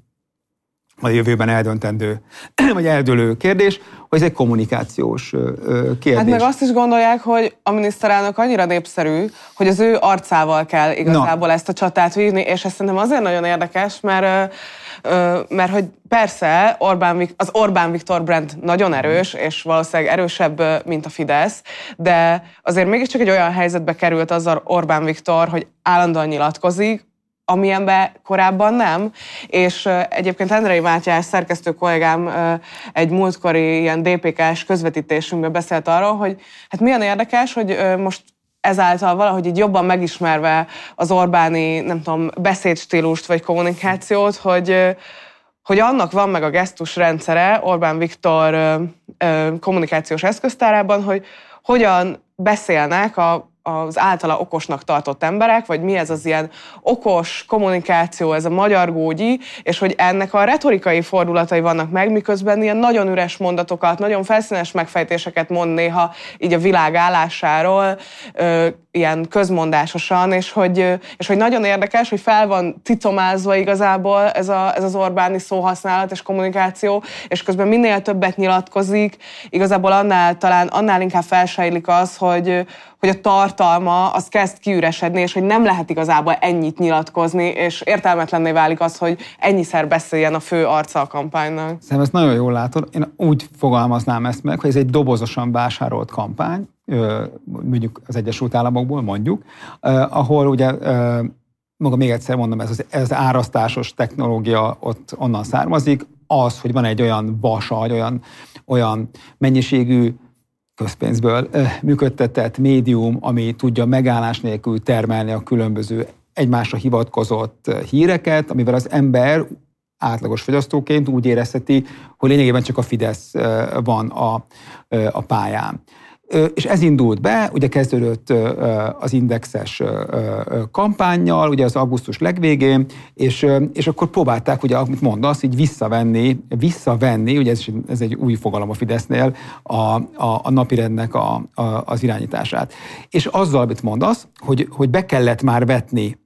a jövőben eldöntendő, vagy eldőlő kérdés, hogy ez egy kommunikációs kérdés. Hát meg azt is gondolják, hogy a miniszterelnök annyira népszerű, hogy az ő arcával kell igazából no. ezt a csatát vívni, és ez szerintem azért nagyon érdekes, mert, mert hogy persze Orbán, az Orbán Viktor brand nagyon erős, és valószínűleg erősebb, mint a Fidesz, de azért mégiscsak egy olyan helyzetbe került azzal Orbán Viktor, hogy állandóan nyilatkozik, amilyenben korábban nem. És uh, egyébként Endrei Mátyás szerkesztő kollégám uh, egy múltkori ilyen dé pé ká-s közvetítésünkben beszélt arról, hogy hát milyen érdekes, hogy uh, most ezáltal valahogy így jobban megismerve az Orbáni, nem tudom, beszédstílust vagy kommunikációt, hogy, uh, hogy annak van meg a gesztusrendszere Orbán Viktor uh, uh, kommunikációs eszköztárában, hogy hogyan beszélnek a az általa okosnak tartott emberek, vagy mi ez az ilyen okos kommunikáció, ez a magyar gógyi, és hogy ennek a retorikai fordulatai vannak meg, miközben ilyen nagyon üres mondatokat, nagyon felszínes megfejtéseket mond néha így a világ állásáról, ö, ilyen közmondásosan, és hogy, és hogy nagyon érdekes, hogy fel van titomázva igazából ez, a, ez az Orbáni szóhasználat és kommunikáció, és közben minél többet nyilatkozik, igazából annál talán annál inkább felsejlik az, hogy, hogy a tartalma az kezd kiüresedni, és hogy nem lehet igazából ennyit nyilatkozni, és értelmetlenné válik az, hogy ennyiszer beszéljen a fő arca a kampánynak. Szerintem ezt nagyon jól látod. Én úgy fogalmaznám ezt meg, hogy ez egy dobozosan vásárolt kampány, mondjuk az Egyesült Államokból mondjuk, ahol ugye, maga még egyszer mondom, ez az, ez az árasztásos technológia ott onnan származik, az, hogy van egy olyan vasagy, olyan, olyan mennyiségű közpénzből működtetett médium, ami tudja megállás nélkül termelni a különböző egymásra hivatkozott híreket, amivel az ember átlagos fogyasztóként úgy érezheti, hogy lényegében csak a Fidesz van a, a pályán. És ez indult be, ugye kezdődött az indexes kampánnyal, ugye az augusztus legvégén, és, és akkor próbálták, ugye, amit mondasz, így visszavenni, visszavenni, ugye ez, ez egy új fogalom a Fidesznél, a, a, a napirendnek a, a, az irányítását. És azzal, amit mondasz, hogy, hogy be kellett már vetni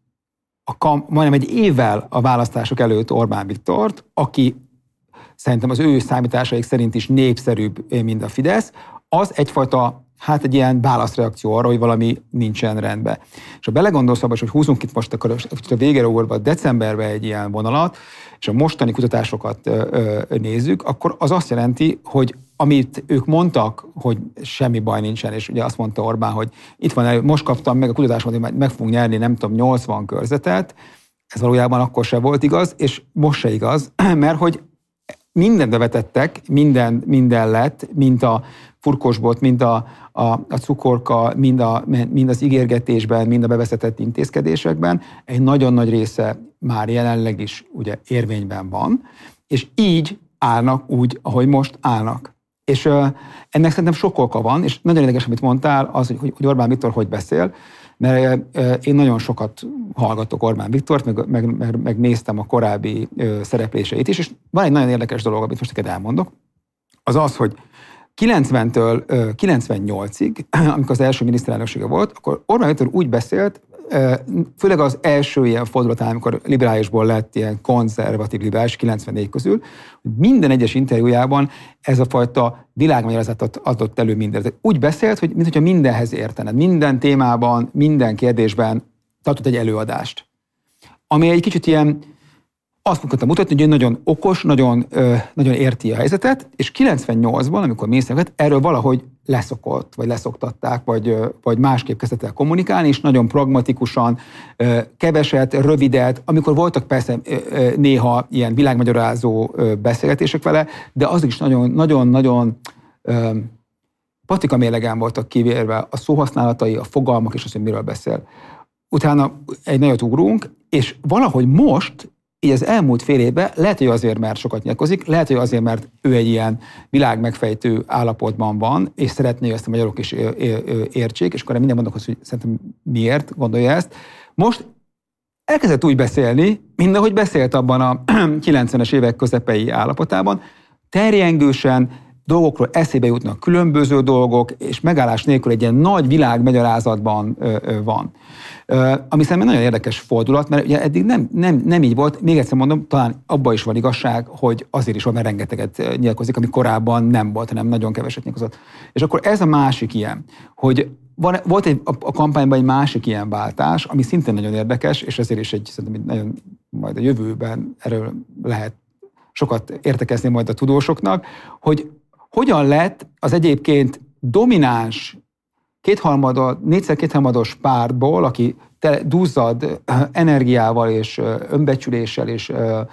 a kamp, majdnem egy évvel a választások előtt Orbán Viktort, aki szerintem az ő számításaik szerint is népszerűbb, mint a Fidesz, az egyfajta, hát egy ilyen válaszreakció arra, hogy valami nincsen rendben. És ha belegondolsz abba, hogy húzunk itt most akkor a végére ugorva decemberben egy ilyen vonalat, és a mostani kutatásokat ö, ö, nézzük, akkor az azt jelenti, hogy amit ők mondtak, hogy semmi baj nincsen, és ugye azt mondta Orbán, hogy itt van elő, most kaptam meg a kutatásomat, hogy meg fogunk nyerni, nem tudom, nyolcvan körzetet, ez valójában akkor se volt igaz, és most se igaz, mert hogy mindent bevetettek, minden, minden lett, mint a furkosbot, mind a, a, a cukorka, mind, a, mind az ígérgetésben, mind a bevezetett intézkedésekben. Egy nagyon nagy része már jelenleg is ugye érvényben van, és így állnak úgy, ahogy most állnak. És uh, ennek szerintem sok oka van, és nagyon érdekes, amit mondtál, az, hogy, hogy Orbán Viktor hogy beszél, mert uh, én nagyon sokat hallgatok Orbán Viktort, meg, meg, meg, meg néztem a korábbi uh, szerepléseit is, és van egy nagyon érdekes dolog, amit most neked elmondok, az az, hogy kilencventől kilencvennyolcig, amikor az első miniszterelnöksége volt, akkor Orbán Viktor úgy beszélt, főleg az első ilyen fordulatán, amikor liberálisból lett ilyen konzervatív liberális kilencvennégy közül, hogy minden egyes interjújában ez a fajta világmagyarázatot adott elő mindenre. Úgy beszélt, hogy mintha mindenhez értened, minden témában, minden kérdésben tartott egy előadást. Ami egy kicsit ilyen azt akartam mutatni, hogy ő nagyon okos, nagyon, nagyon érti a helyzetet, és kilencvennyolcban, amikor miniszter erről valahogy leszokott, vagy leszoktatták, vagy, vagy másképp kezdett el kommunikálni, és nagyon pragmatikusan, keveset, rövidet, amikor voltak persze néha ilyen világmagyarázó beszélgetések vele, de az is nagyon-nagyon patika mérlegen voltak kivérve a szóhasználatai, a fogalmak, és az, hogy miről beszél. Utána egy nagyot ugrunk, és valahogy most, így az elmúlt fél évben, lehet, hogy azért, mert sokat nyilatkozik, lehet, hogy azért, mert ő egy ilyen világmegfejtő állapotban van, és szeretné, hogy ezt a magyarok is értsék, és akkor minden mondok, hogy szerintem miért gondolja ezt. Most elkezdett úgy beszélni, mint ahogy beszélt abban a kilencvenes évek közepei állapotában, terjengősen, dolgokról eszébe jutnak különböző dolgok, és megállás nélkül egy ilyen nagy világmagyarázatban van. Ami szerintem nagyon érdekes fordulat, mert ugye eddig nem, nem, nem így volt, még egyszer mondom, talán abban is van igazság, hogy azért is van, mert rengeteget nyilatkozik, ami korábban nem volt, hanem nagyon keveset nyilatkozott. És akkor ez a másik ilyen, hogy van, volt egy, a, a kampányban egy másik ilyen váltás, ami szintén nagyon érdekes, és ezért is egy, szerintem nagyon majd a jövőben erről lehet sokat értekezni majd a tudósoknak, hogy hogyan lett az egyébként domináns kétharmados, négyszer kétharmados pártból, aki duzzad energiával és önbecsüléssel és,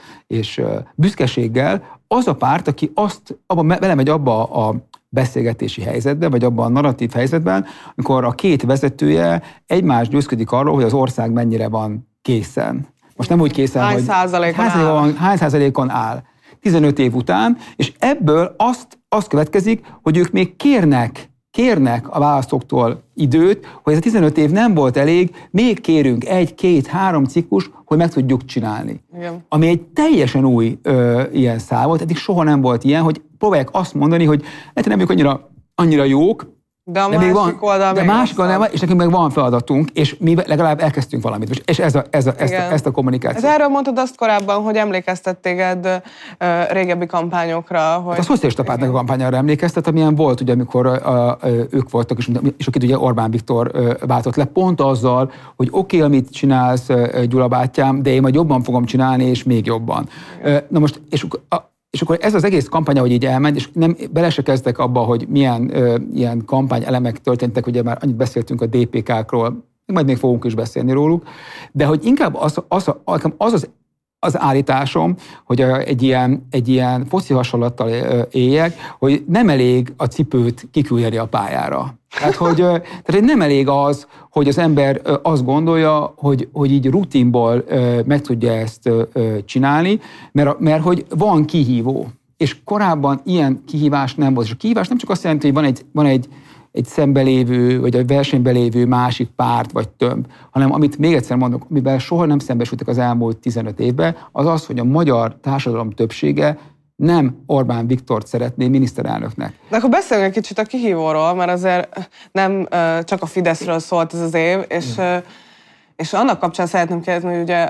és büszkeséggel, az a párt, aki azt abba, belemegy abba a beszélgetési helyzetben, vagy abban a narratív helyzetben, amikor a két vezetője egymást győzködik arról, hogy az ország mennyire van készen. Most nem úgy készen, hány hogy százalékon hány, áll. hány százalékon áll. tizenöt év után, és ebből azt, azt következik, hogy ők még kérnek, kérnek a választóktól időt, hogy ez a tizenöt év nem volt elég, még kérünk egy, két, három ciklus, hogy meg tudjuk csinálni. Igen. Ami egy teljesen új ö, ilyen szál volt, eddig soha nem volt ilyen, hogy próbálják azt mondani, hogy hát nem vagyok annyira, annyira jók, de a de másik van, oldal de még másik oldal van, és nekünk meg van feladatunk, és mi legalább elkezdtünk valamit, és ez a, ez a, ezt, a, ezt a kommunikációt. Ez erről mondtad azt korábban, hogy emlékeztet téged uh, régebbi kampányokra. Hogy... Hát a szocialista pártnak a kampányára emlékeztet, amilyen volt, ugye, amikor uh, uh, ők voltak, és, és akit ugye Orbán Viktor uh, váltott le, pont azzal, hogy oké, okay, amit csinálsz, uh, Gyula bátyám, de én majd jobban fogom csinálni, és még jobban. Uh, na most, és a, És akkor ez az egész kampány, ahogy így elment, és nem bele se kezdtek abba, hogy milyen ö, ilyen kampányelemek történtek, ugye már annyit beszéltünk a dé pé ká-król, majd még fogunk is beszélni róluk, de hogy inkább az az, az, az, az állításom, hogy egy ilyen, egy ilyen foci hasonlattal éljek, hogy nem elég a cipőt kiküldeni a pályára. Tehát, hogy, tehát, hogy nem elég az, hogy az ember azt gondolja, hogy, hogy így rutinból meg tudja ezt csinálni, mert, mert hogy van kihívó. És korábban ilyen kihívás nem volt. És a kihívás nem csak azt jelenti, hogy van egy, van egy, egy szembelévő, vagy egy versenybelévő másik párt, vagy tömb, hanem amit még egyszer mondok, amiben soha nem szembesültek az elmúlt tizenöt évben, az az, hogy a magyar társadalom többsége nem Orbán Viktort szeretné miniszterelnöknek. De akkor beszéljünk egy kicsit a kihívóról, mert azért nem uh, csak a Fideszről szólt ez az év, és, uh, és annak kapcsán szeretném kérdezni, hogy ugye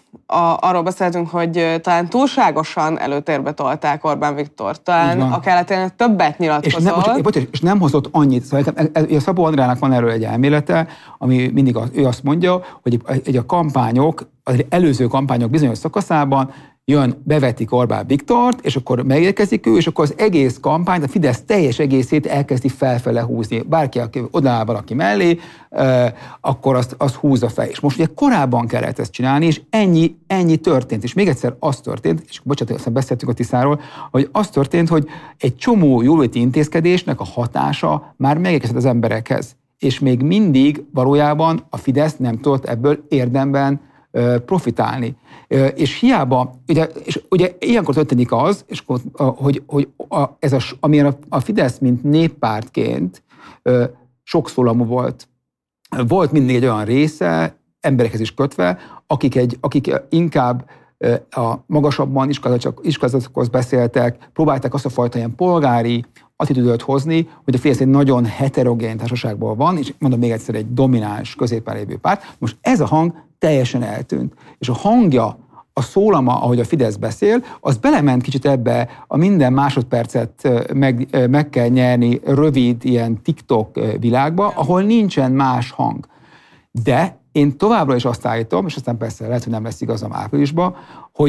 a, arról beszéltünk, hogy talán túlságosan előtérbe tolták Orbán Viktort. Talán a keleten többet nyilatkozott. És, ne, most, és nem hozott annyit. Szóval a Szabó Andrának van erről egy elmélete, ami mindig az, ő azt mondja, hogy, hogy a kampányok, az előző kampányok bizonyos szakaszában jön, bevetik Orbán Viktort, és akkor megérkezik ő, és akkor az egész kampányt, a Fidesz teljes egészét elkezdi felfele húzni. Bárki, aki odaáll valaki mellé, akkor azt, azt húzza fel. És most ugye korábban kellett ezt csinálni, és ennyi, ennyi történt. És még egyszer az történt, és bocsánat, aztán beszéltünk a Tiszáról, hogy az történt, hogy egy csomó jóléti intézkedésnek a hatása már megérkezett az emberekhez. És még mindig valójában a Fidesz nem tudott ebből érdemben profitálni. És hiába, ugye, és ugye ilyenkor történik az, és, hogy, hogy a, ez a, amilyen a Fidesz, mint néppártként sokszólamú volt. Volt mindig egy olyan része, emberekhez is kötve, akik, egy, akik inkább a magasabban iskolázatokhoz beszéltek, próbálták azt a fajta ilyen polgári attitűdöt hozni, hogy a Fidesz egy nagyon heterogén társaságból van, és mondom még egyszer, egy domináns középen lévő párt. Most ez a hang teljesen eltűnt. És a hangja, a szólama, ahogy a Fidesz beszél, az belement kicsit ebbe a minden másodpercet meg, meg kell nyerni rövid ilyen TikTok világba, ahol nincsen más hang. De én továbbra is azt állítom, és aztán persze lehet, hogy nem lesz igazam áprilisban, hogy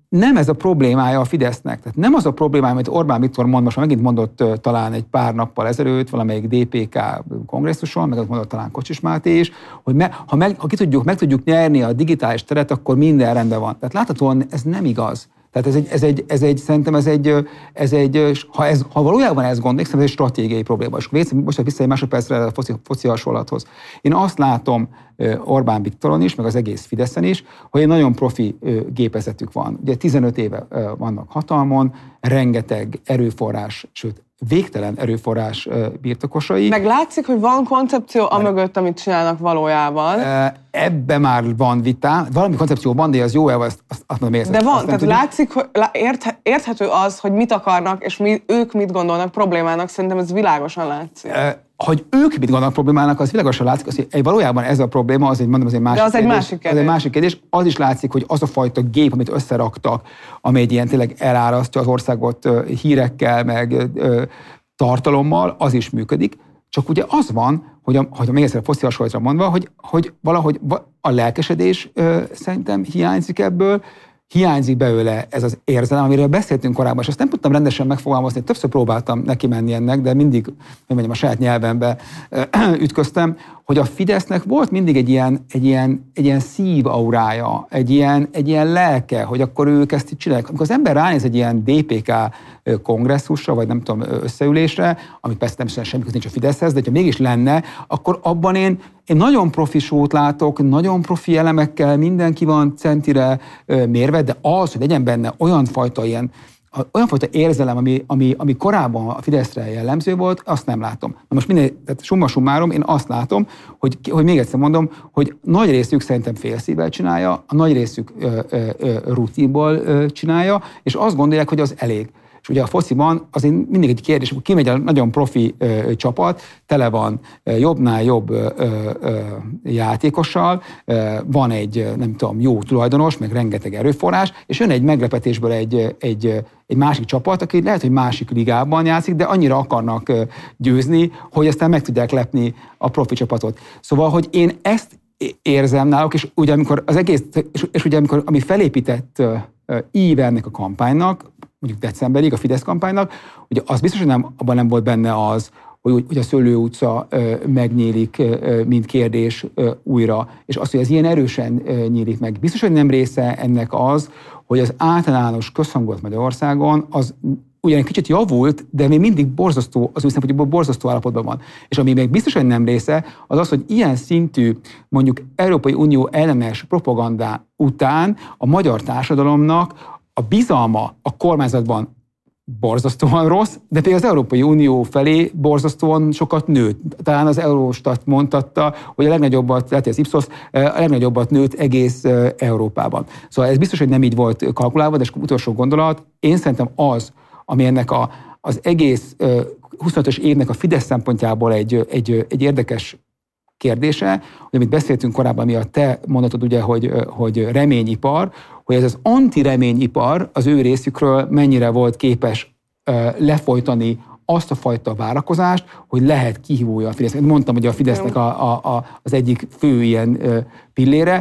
nem ez a problémája a Fidesznek. Tehát nem az a problémája, amit Orbán Viktor mond, most megint mondott talán egy pár nappal ezelőtt valamelyik dé pé ká kongresszuson, meg azt mondott talán Kocsis Máté is, hogy me, ha, meg, ha ki tudjuk, meg tudjuk nyerni a digitális teret, akkor minden rendben van. Tehát láthatóan ez nem igaz. Tehát ez egy, ez egy, ez egy szerintem ez egy, ez egy ha, ez, ha valójában ez gondoljuk, szerintem ez egy stratégiai probléma. És most vissza egy másodpercre a foci, foci hasonlathoz. Én azt látom Orbán Viktoron is, meg az egész Fideszen is, hogy egy nagyon profi gépezetük van. Ugye tizenöt éve vannak hatalmon, rengeteg erőforrás, sőt, végtelen erőforrás birtokosai. Meg látszik, hogy van koncepció amögött, amit csinálnak valójában. Ebbe már van vita. Valami koncepció van, de az jó el, azt, azt, azt mondom, de van, tehát látszik, hogy ért, érthető az, hogy mit akarnak, és mi, ők mit gondolnak problémának. Szerintem ez világosan látszik. E, hogy ők mit gondolnak problémának, az világosan látszik, az, hogy valójában ez a probléma, az egy, mondom, az egy másik de az kérdés. egy másik kérdés. Az egy másik kérdés. Az is látszik, hogy az a fajta gép, amit összeraktak, amely egy ilyen tényleg elárasztja az országot hírekkel, meg tartalommal, az is működik. Csak ugye az van, hogy, a, hogy a még egyszer a foci hasonlatra mondva, hogy, hogy valahogy a lelkesedés ö, szerintem hiányzik ebből, hiányzik belőle ez az érzelem, amiről beszéltünk korábban, és azt nem tudtam rendesen megfogalmazni, többször próbáltam neki menni ennek, de mindig, hogy mondjam, a saját nyelvembe ö, ütköztem, hogy a Fidesznek volt mindig egy ilyen, egy ilyen, egy ilyen szív aurája, egy ilyen, egy ilyen lelke, hogy akkor ők ezt így csinálják. Amikor az ember ránéz egy ilyen dé pé ká kongresszusra, vagy nem tudom, összeülésre, ami persze nem semmi köz nincs a Fideszhez, de ha mégis lenne, akkor abban én, én nagyon profi sót látok, nagyon profi elemekkel, mindenki van centire mérve, de az, hogy legyen benne olyan fajta ilyen, olyan fajta érzelem, ami, ami, ami korábban a Fideszre jellemző volt, azt nem látom. Na most minden, tehát summa summarum, én azt látom, hogy, hogy még egyszer mondom, hogy nagy részük szerintem félszívvel csinálja, a nagy részük ö, ö, ö, rutinból ö, csinálja, és azt gondolják, hogy az elég. És ugye a fociban azért mindig egy kérdés, hogy kimegy a nagyon profi ö, csapat, tele van ö, jobbnál jobb ö, ö, játékossal, ö, van egy, nem tudom, jó tulajdonos, meg rengeteg erőforrás, és jön egy meglepetésből egy, egy, egy másik csapat, aki lehet, hogy másik ligában játszik, de annyira akarnak ö, győzni, hogy aztán meg tudják lepni a profi csapatot. Szóval, hogy én ezt érzem náluk, és ugye amikor az egész, és, és ugye amikor, ami felépített ö, íve ennek a kampánynak, mondjuk decemberig a Fidesz kampánynak, ugye az biztos, hogy nem, abban nem volt benne az, hogy, hogy a Szőlő utca ö, megnyílik, ö, mint kérdés ö, újra, és az, hogy ez ilyen erősen ö, nyílik meg. Biztos, hogy nem része ennek az, hogy az általános közhangulat Magyarországon az ugyan egy kicsit javult, de még mindig borzasztó, az úgy szempontból borzasztó állapotban van. És ami még biztos, hogy nem része, az az, hogy ilyen szintű, mondjuk Európai Unió ellenes propagandá után a magyar társadalomnak a bizalma a kormányzatban borzasztóan rossz, de például az Európai Unió felé borzasztóan sokat nőtt. Talán az Eurostat mondtatta, hogy a legnagyobbat, lehet, az Ipsos, a legnagyobbat nőtt egész Európában. Szóval ez biztos, hogy nem így volt kalkulálva, de utolsó gondolat, én szerintem az, ami ennek a, az egész huszonötös évnek a Fidesz szempontjából egy, egy, egy érdekes kérdése, hogy amit beszéltünk korábban, mi a te mondatod, ugye, hogy, hogy reményipar, hogy ez az antireményipar az ő részükről mennyire volt képes lefolytani azt a fajta várakozást, hogy lehet kihívója a Fidesznek. Mondtam, hogy a Fidesznek a, a, a, az egyik fő ilyen pillére.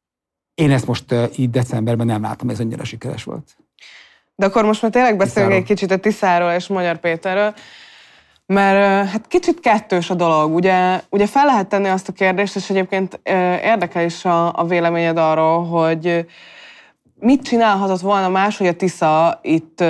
Én ezt most így decemberben nem látom, ez annyira sikeres volt. De akkor most már tényleg beszélünk egy kicsit a Tiszáról és Magyar Péterről, mert hát kicsit kettős a dolog. Ugye, ugye fel lehet tenni azt a kérdést, és egyébként érdekel is a, a véleményed arról, hogy mit csinálhatott volna máshogy a Tisza itt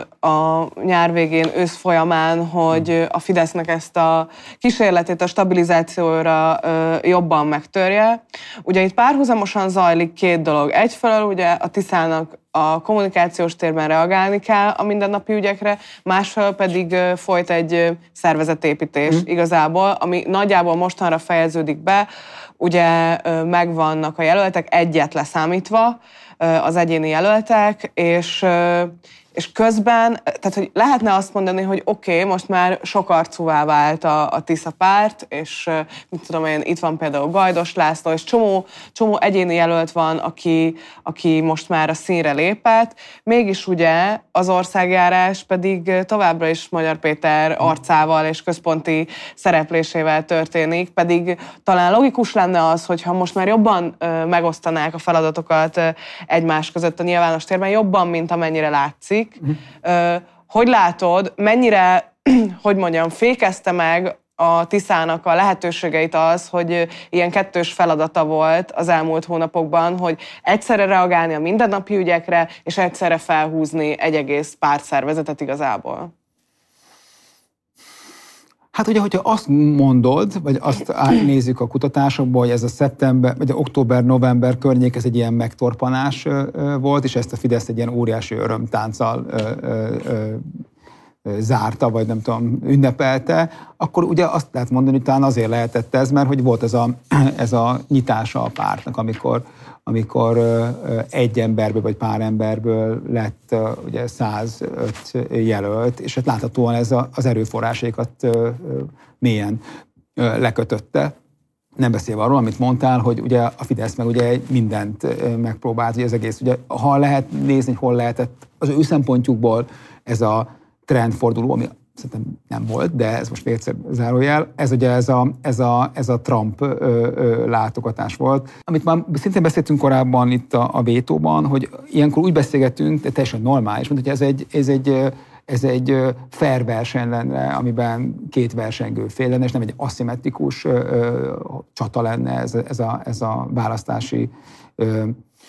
a nyár végén, ősz folyamán, hogy a Fidesznek ezt a kísérletét a stabilizációra jobban megtörje. Ugye itt párhuzamosan zajlik két dolog. Egyfelől ugye a Tiszának a kommunikációs térben reagálni kell a mindennapi ügyekre, másfelől pedig folyt egy szervezetépítés mm. igazából, ami nagyjából mostanra fejeződik be. Ugye megvannak a jelöltek, egyet leszámítva, az egyéni jelöltek, és, és közben, tehát hogy lehetne azt mondani, hogy oké, okay, most már sokarcúvá vált a, a Tisza párt, és mit tudom én, itt van például Gajdos László, és csomó, csomó egyéni jelölt van, aki, aki most már a színre lépett, mégis ugye az országjárás pedig továbbra is Magyar Péter arcával és központi szereplésével történik, pedig talán logikus lenne az, hogyha most már jobban ö, megosztanák a feladatokat ö, egymás között a nyilvános térben, jobban, mint amennyire látszik. Uh-huh. Ö, hogy látod, mennyire, hogy mondjam, fékezte meg a Tiszának a lehetőségeit az, hogy ilyen kettős feladata volt az elmúlt hónapokban, hogy egyszerre reagálni a mindennapi ügyekre, és egyszerre felhúzni egy egész pártszervezetet igazából? Hát ugye, hogyha azt mondod, vagy azt nézzük a kutatásokból, hogy ez a szeptember, vagy október-november környék, ez egy ilyen megtorpanás volt, és ezt a Fidesz egy ilyen óriási örömtánccal zárta, vagy nem tudom, ünnepelte, akkor ugye azt lehet mondani, hogy talán azért lehetett ez, mert hogy volt ez a, ez a nyitása a pártnak, amikor, amikor egy emberből, vagy pár emberből lett ugye százöt jelölt, és hát láthatóan ez a, az erőforrásaikat mélyen lekötötte. Nem beszélve arról, amit mondtál, hogy ugye a Fidesz meg ugye mindent megpróbált, hogy az egész, ugye ha lehet nézni, hogy hol lehetett az ő szempontjukból ez a trendforduló, ami szerintem nem volt, de ez most még egyszer zárójel, ez ugye ez a, ez a, ez a Trump ö, ö, látogatás volt, amit már szintén beszéltünk korábban itt a, a vétóban, hogy ilyenkor úgy beszélgetünk, de teljesen normális, mint hogy ez egy, ez egy, ez egy fair verseny lenne, amiben két versengő fél lenne, és nem egy aszimmetrikus ö, ö, csata lenne ez, ez, a, ez a választási ö,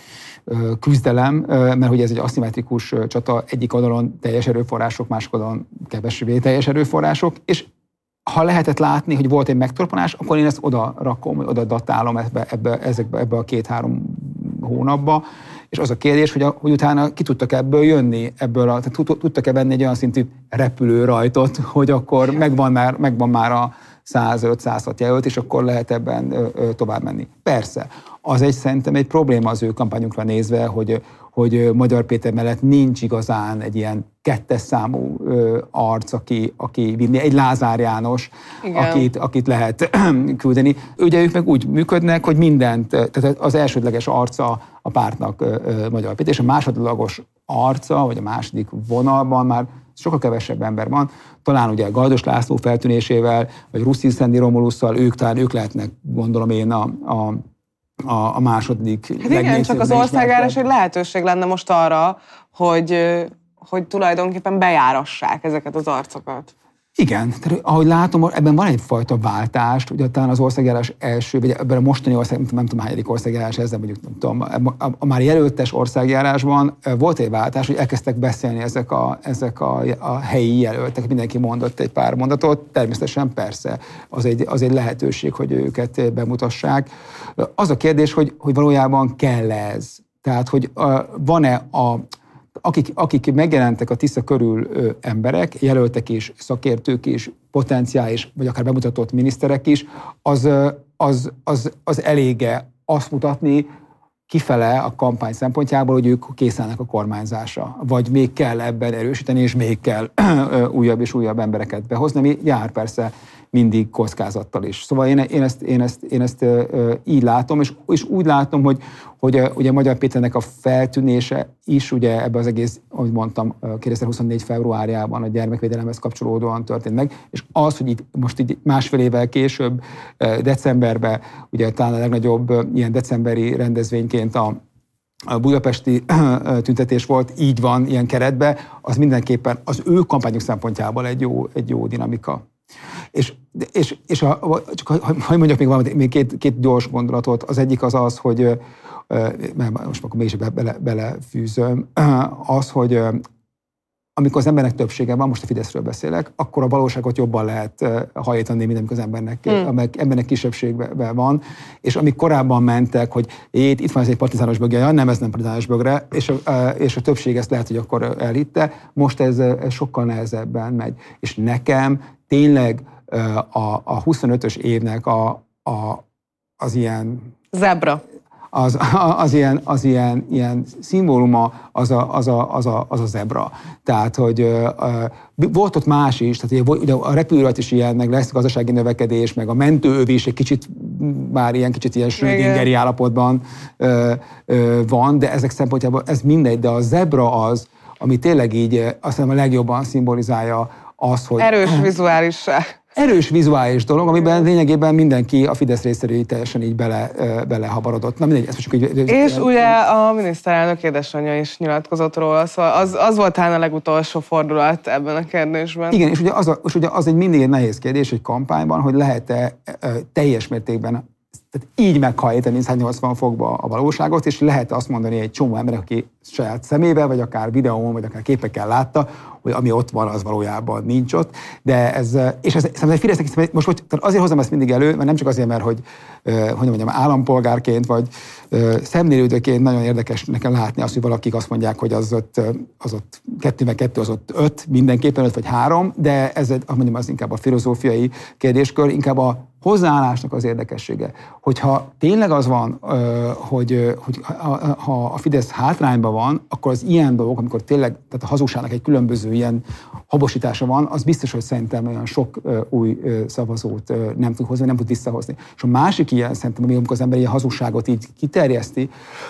küzdelem, mert hogy ez egy aszimmetrikus csata, egyik oldalon teljes erőforrások, másik oldalon kevesebb teljes erőforrások, és ha lehetett látni, hogy volt egy megtorpanás, akkor én ezt oda rakom, oda datálom ebbe, ebbe, ezekbe, ebbe a két-három hónapba, és az a kérdés, hogy, a, hogy utána ki tudtak ebből jönni, ebből a, tehát tudtak-e venni egy olyan szintű repülőrajtot, hogy akkor megvan már, megvan már a százöt-százhat jelölt, és akkor lehet ebben ö, ö, tovább menni. Persze, az egy szerintem egy probléma az ő kampányunkra nézve, hogy, hogy Magyar Péter mellett nincs igazán egy ilyen kettes számú ö, arc, aki, aki vinni, egy Lázár János, akit, akit lehet küldeni. Ugye ők meg úgy működnek, hogy mindent, tehát az elsődleges arca a pártnak ö, ö, Magyar Péter, és a másodlagos arca, vagy a második vonalban már sokkal kevesebb ember van. Talán ugye Gajdos László feltűnésével, vagy Russzinszendi Romulusszal, ők talán ők lehetnek, gondolom én, a, a, a második. Hát igen, csak az országjárás egy lehetőség lenne most arra, hogy, hogy tulajdonképpen bejárassák ezeket az arcokat. Igen, tehát ahogy látom, ebben van egyfajta váltást, ugye talán az országjárás első, vagy ebben a mostani ország, nem tudom, hányadik országjárás ezzel, mondjuk nem tudom, a, a már jelöltes országjárásban volt egy váltás, hogy elkezdtek beszélni ezek a, ezek a, a helyi jelöltek, mindenki mondott egy pár mondatot, természetesen persze, az egy, az egy lehetőség, hogy őket bemutassák. Az a kérdés, hogy, hogy valójában kell ez, tehát hogy van-e a Akik, akik megjelentek a Tisza körül ö, emberek, jelöltek is, szakértők is, potenciális, vagy akár bemutatott miniszterek is, az, az, az, az elége azt mutatni kifele a kampány szempontjából, hogy ők készen állnak a kormányzásra. Vagy még kell ebben erősíteni, és még kell ö, újabb és újabb embereket behozni, ami jár persze mindig kockázattal is. Szóval én, én ezt, én ezt, én ezt ö, így látom, és, és úgy látom, hogy, hogy ugye Magyar Péternek a feltűnése is ugye ebbe az egész, ahogy mondtam, kétezer-huszonnégy februárjában a gyermekvédelemhez kapcsolódóan történt meg, és az, hogy itt most így másfél évvel később, decemberben, ugye talán a legnagyobb ilyen decemberi rendezvényként a a budapesti tüntetés volt, így van, ilyen keretben, az mindenképpen az ő kampányuk szempontjából egy jó, egy jó dinamika. És, és, és a, csak hogy mondjak még valamit, még két, két gyors gondolatot. Az egyik az az, hogy, mert most akkor mégis bele, belefűzöm, az, hogy amikor az embernek többsége van, most a Fideszről beszélek, akkor a valóságot jobban lehet hajítani, mint amikor az embernek, mm. embernek kisebbségben van. És amik korábban mentek, hogy itt, itt van ez egy partizános bögre, ja, nem, ez nem partizános bögre, és a, és a többség ezt lehet, hogy akkor elhitte, most ez, ez sokkal nehezebben megy. És nekem tényleg a, a huszonötös évnek a, a, az ilyen... Zebra. az, az, ilyen, az ilyen, ilyen szimbóluma az a, az, a, az, a, az a zebra. Tehát, hogy uh, volt ott más is, tehát ugye a repülőt is ilyen, meg lesz gazdasági növekedés, meg a mentőöv is egy kicsit, bár ilyen kicsit ilyen Schrödingeri állapotban uh, uh, van, de ezek szempontjából ez mindegy, de a zebra az, ami tényleg így azt hiszem a legjobban szimbolizálja az, hogy... Erős vizuálisság. Erős vizuális dolog, amiben lényegében mindenki a Fidesz részéről teljesen így bele, belehabarodott. Na mindegy, ezt most így... És ugye a miniszterelnök édesanyja is nyilatkozott róla, szóval az, az volt talán a legutolsó fordulat ebben a kérdésben. Igen, és ugye az, a, és ugye az egy mindig egy nehéz kérdés egy kampányban, hogy lehet-e teljes mértékben tehát így meghajtani száznyolcvan fokba a valóságot, és lehet azt mondani egy csomó ember, aki saját szemével, vagy akár videón, vagy akár képekkel látta, hogy ami ott van, az valójában nincs ott. De ez, és ez szerintem egy Fidesznek, most hogy, azért hozom ezt mindig elő, mert nem csak azért, mert hogy, hogy mondjam, állampolgárként, vagy szemlélődőként nagyon érdekes nekem látni azt, hogy valakik azt mondják, hogy az ott, az ott kettő meg kettő, az ott öt, mindenképpen öt vagy három, de ez mondjam, az inkább a filozófiai kérdéskör, inkább a hozzáállásnak az érdekessége. Hogyha tényleg az van, hogy, hogy ha a Fidesz hátrányban van, akkor az ilyen dolgok, amikor tényleg, tehát a hazugságnak egy különböző ilyen habosítása van, az biztos, hogy szerintem olyan sok új szavazót nem tud hozni, nem tud visszahozni. És a másik ilyen, szerintem, amikor az ember ilyen hazugságot így kiterjeszti,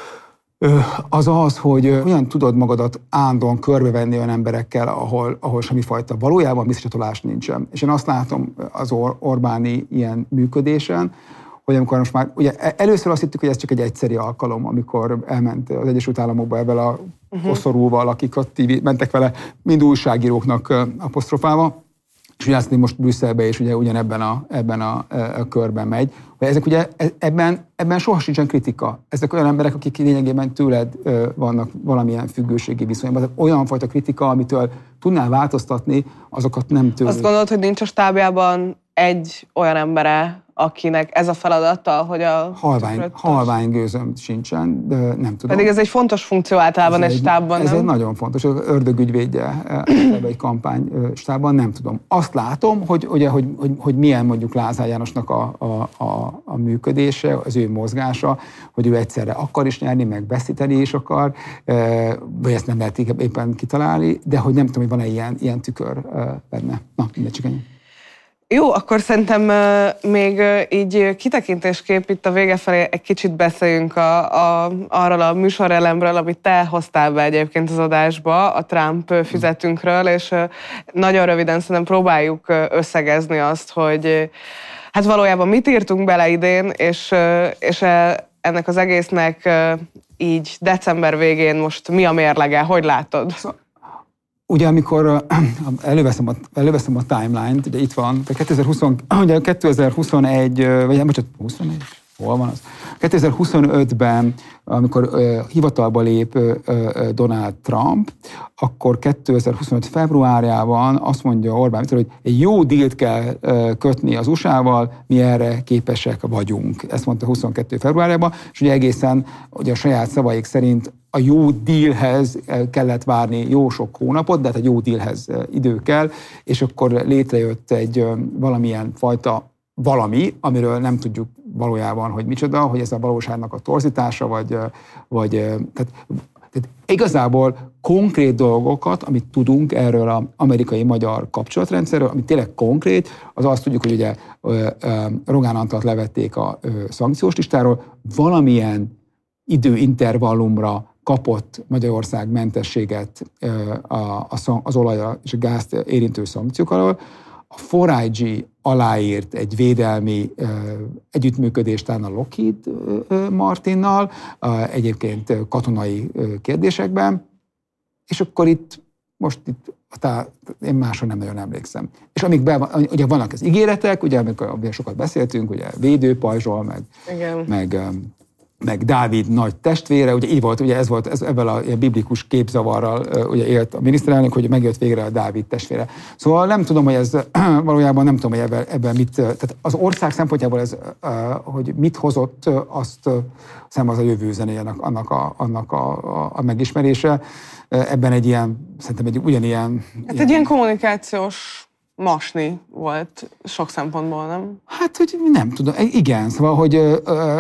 az az, hogy olyan tudod magadat állandóan körbevenni olyan emberekkel, ahol, ahol semmifajta valójában biztosítolás nincsen. És én azt látom az Or- Orbáni ilyen működésen, hogy amikor most már, ugye először azt hittük, hogy ez csak egy egyszeri alkalom, amikor elment az Egyesült Államokba ebben a uh-huh. koszorúval, akik ott mentek vele, mind újságíróknak apostrofálva, és ugye azt most Brüsszelbe is ugye ugyanebben a, ebben a, a körben megy, hogy ezek ugye ebben, ebben soha sincsen kritika. Ezek olyan emberek, akik lényegében tőled vannak valamilyen függőségi viszonyban. Olyan fajta kritika, amitől tudnál változtatni, azokat nem tőled. Azt gondolod, hogy nincs a stábjában egy olyan embere, akinek ez a feladata, hogy a... Halvány, halvány gőzöm sincsen, de nem tudom. Pedig ez egy fontos funkció általában egy stábban, Ez nem? egy nagyon fontos, az ördögügyvédje egy kampány stábban, nem tudom. Azt látom, hogy, ugye, hogy, hogy, hogy milyen mondjuk Lázár Jánosnak a, a, a, a működése, az ő mozgása, hogy ő egyszerre akar is nyerni, meg veszíteni is akar, vagy ezt nem lehet éppen kitalálni, de hogy nem tudom, hogy van-e ilyen, ilyen tükör benne. Na, mindegy, csak ennyi. Jó, akkor szerintem uh, még uh, így kitekintésképp itt a vége felé egy kicsit beszéljünk a, a, arról a műsorelemről, amit te hoztál be egyébként az adásba, a Trump füzetünkről, és uh, nagyon röviden szerintem próbáljuk uh, összegezni azt, hogy uh, hát valójában mit írtunk bele idén, és, uh, és uh, ennek az egésznek uh, így december végén most mi a mérlege, hogy látod? Ugye amikor előveszem a, előveszem a timeline-t, ugye itt van, kétezer-húsz, ugye kétezer-huszonegy, vagy bocsánat, huszonegy, hol van az? kétezer-huszonötben, amikor uh, hivatalba lép uh, uh, Donald Trump, akkor kétezer-huszonöt februárjában azt mondja Orbán Viktor, hogy egy jó dílt kell uh, kötni az u es á-val, mi erre képesek vagyunk. Ezt mondta huszonkettő februárjában, és ugye egészen ugye a saját szavaik szerint a jó dílhez kellett várni jó sok hónapot, de hát egy jó dílhez idő kell, és akkor létrejött egy valamilyen fajta valami, amiről nem tudjuk valójában, hogy micsoda, hogy ez a valóságnak a torzítása, vagy, vagy tehát, tehát igazából konkrét dolgokat, amit tudunk erről az amerikai-magyar kapcsolatrendszerről, ami tényleg konkrét, az azt tudjuk, hogy ugye Rogán Antalt levették a szankciós listáról, valamilyen időintervallumra kapott Magyarország mentességet az olaj és a gázt érintő szankciók alól. A négy I G aláírt egy védelmi együttműködést talán a Lockheed Martinnal, egyébként katonai kérdésekben, és akkor itt most itt tá, én máshol nem nagyon emlékszem. És amíg be, ugye vannak az ígéretek, ugye amikor sokat beszéltünk, ugye védőpajzsol, meg, meg meg Dávid nagy testvére, ugye így volt, ugye ez volt, ez, ebben a biblikus képzavarral ugye élt a miniszterelnök, hogy megjött végre a Dávid testvére. Szóval nem tudom, hogy ez valójában nem tudom, hogy ebben, ebben mit, tehát az ország szempontjából ez, hogy mit hozott, azt szem az a jövő zenéjének, annak a, annak a, a, a megismerése. Ebben egy ilyen, szerintem egy ugyanilyen... Hát egy ilyen kommunikációs masni volt sok szempontból, nem? Hát, hogy nem tudom, igen, szóval, hogy ö,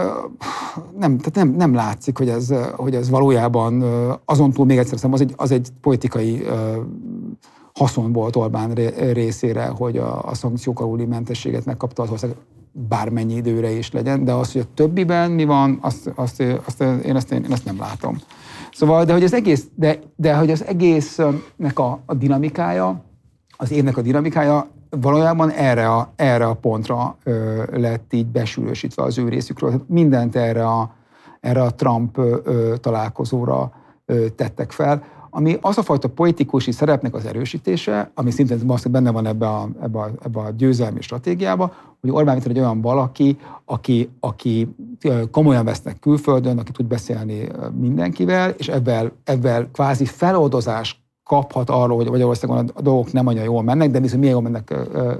nem, tehát nem, nem látszik, hogy ez, hogy ez valójában ö, azon túl még egyszer szerintem az egy, az egy politikai ö, haszon volt Orbán részére, hogy a, a szankciók aluli mentességet megkapta az ország bármennyi időre is legyen, de az, hogy a többiben mi van, azt, azt, azt, én, ezt, én ezt nem látom. Szóval, de hogy az egész, de, de hogy az egésznek a, a dinamikája, az évnek a dinamikája valójában erre a, erre a pontra ö, lett így besűrősítve az ő részükről. Tehát mindent erre a, erre a Trump ö, találkozóra ö, tettek fel, ami az a fajta politikusi szerepnek az erősítése, ami szintén benne van ebbe a, ebbe a, ebbe a győzelmi stratégiába, hogy Orbán Viktor egy olyan valaki, aki, aki komolyan vesznek külföldön, aki tud beszélni mindenkivel, és ebben, ebben kvázi feloldozást kaphat arról, hogy Magyarországon a dolgok nem annyira jól mennek, de viszont milyen jól mennek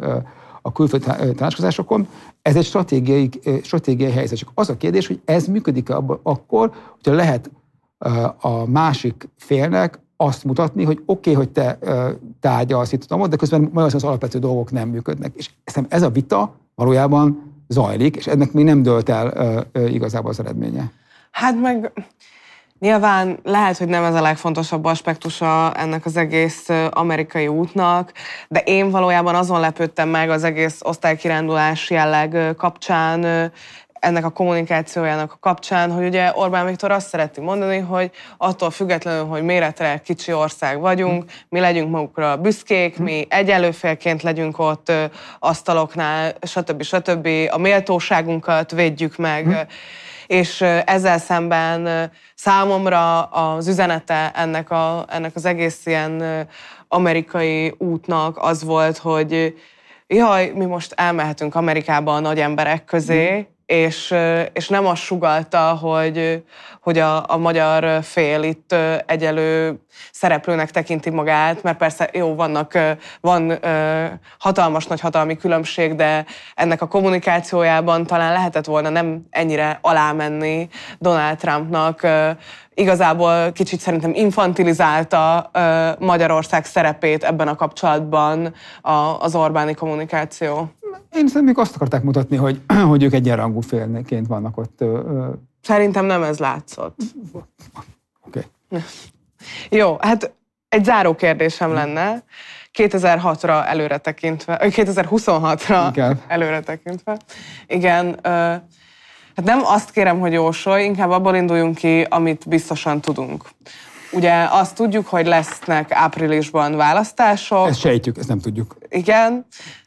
a külföldi tanácskozásokon. Ez egy stratégiai, stratégiai helyzet. Csak az a kérdés, hogy ez működik-e akkor, hogyha lehet a másik félnek azt mutatni, hogy oké, okay, hogy te tárgyalsz itt, de közben Magyarországon az alapvető dolgok nem működnek. És ez a vita valójában zajlik, és ennek még nem dőlt el igazából az eredménye. Hát meg nyilván lehet, hogy nem ez a legfontosabb aspektusa ennek az egész amerikai útnak, de én valójában azon lepődtem meg az egész osztálykirándulás jelleg kapcsán, ennek a kommunikációjának a kapcsán, hogy ugye Orbán Viktor azt szereti mondani, hogy attól függetlenül, hogy méretre kicsi ország vagyunk, mi legyünk magukra büszkék, mi egyenlőfélként legyünk ott asztaloknál, stb. stb. A méltóságunkat védjük meg, és ezzel szemben számomra az üzenete ennek, a, ennek az egész ilyen amerikai útnak az volt, hogy jaj, mi most elmehetünk Amerikába a nagy emberek közé, és, és nem azt sugallta, hogy, hogy a, a magyar fél itt egyelő szereplőnek tekinti magát, mert persze jó, vannak, van hatalmas nagy hatalmi különbség, de ennek a kommunikációjában talán lehetett volna nem ennyire alámenni Donald Trumpnak. Igazából kicsit szerintem infantilizálta Magyarország szerepét ebben a kapcsolatban az Orbáni kommunikáció. Én szerintem még azt akarták mutatni, hogy, hogy ők egyenrangú félként vannak ott. Szerintem nem ez látszott. Oké. Okay. Jó, hát egy záró kérdésem lenne. kétezer-hatra előre tekintve, kétezer-huszonhatra Igen. előre tekintve. Igen, hát nem azt kérem, hogy jósolj, inkább abból induljunk ki, amit biztosan tudunk. Ugye azt tudjuk, hogy lesznek áprilisban választások. Ezt sejtjük, ezt nem tudjuk. Igen.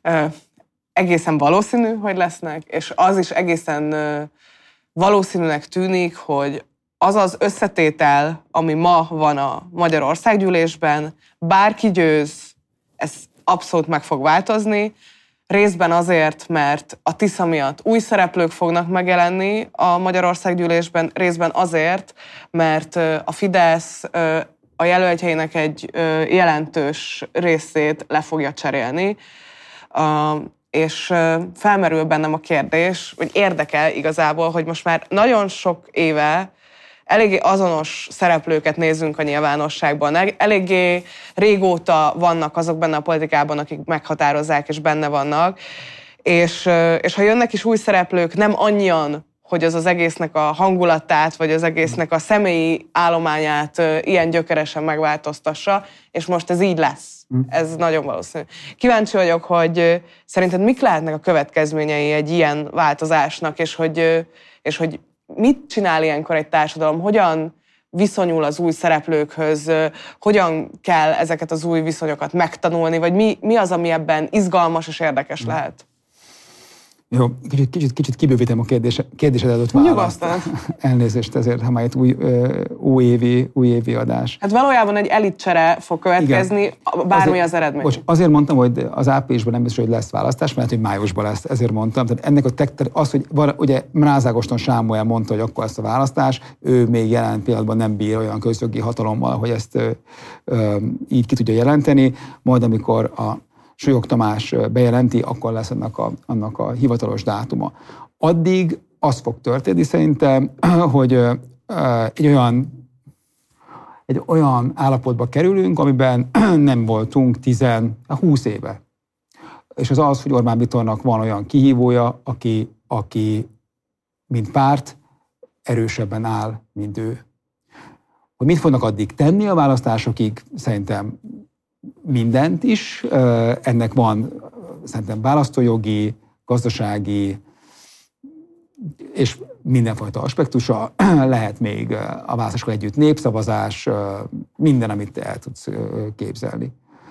Egészen valószínű, hogy lesznek, és az is egészen valószínűnek tűnik, hogy az az összetétel, ami ma van a Magyar Országgyűlésben, bárki győz, ez abszolút meg fog változni, részben azért, mert a Tisza miatt új szereplők fognak megjelenni a Magyar Országgyűlésben, részben azért, mert a Fidesz a jelöltjeinek egy jelentős részét le fogja cserélni. És felmerül bennem a kérdés, hogy érdekel igazából, hogy most már nagyon sok éve eléggé azonos szereplőket nézünk a nyilvánosságban. Eléggé régóta vannak azok benne a politikában, akik meghatározzák és benne vannak. És, és ha jönnek is új szereplők, nem annyian, hogy az az egésznek a hangulatát, vagy az egésznek a személyi állományát ilyen gyökeresen megváltoztassa, és most ez így lesz. Ez nagyon valószínű. Kíváncsi vagyok, hogy szerinted mik lehetnek a következményei egy ilyen változásnak, és hogy, és hogy mit csinál ilyenkor egy társadalom, hogyan viszonyul az új szereplőkhöz, hogyan kell ezeket az új viszonyokat megtanulni, vagy mi, mi az, ami ebben izgalmas és érdekes lehet? Jó, kicsit, kicsit, kicsit kibővítem a kérdés, kérdésed előtt választ. Elnézést ezért, ha már itt új, újévi, újévi adás. Hát valójában egy elitcsere fog következni, igen. Bármi azért, az eredmény. Bocs, azért mondtam, hogy az áprilisban nem biztos, hogy lesz választás, mert hogy májusban lesz, ezért mondtam. Tehát ennek a tek, az, hogy van, ugye Mráz Ágoston Sámuel mondta, hogy akkor lesz a választás, ő még jelen pillanatban nem bír olyan közjogi hatalommal, hogy ezt ö, ö, így ki tudja jelenteni, majd amikor a Súlyog Tamás bejelenti, akkor lesz annak a, annak a hivatalos dátuma. Addig az fog történni szerintem, hogy egy olyan, egy olyan állapotba kerülünk, amiben nem voltunk tíz, húsz éve. és az az, hogy Orbán Viktornak van olyan kihívója, aki, aki mint párt erősebben áll, mint ő. Hogy mit fognak addig tenni a választásokig, szerintem mindent is. Ennek van szerintem választójogi, gazdasági és mindenfajta aspektusa. Lehet még a választásokkal együtt népszavazás, minden, amit te el tudsz képzelni.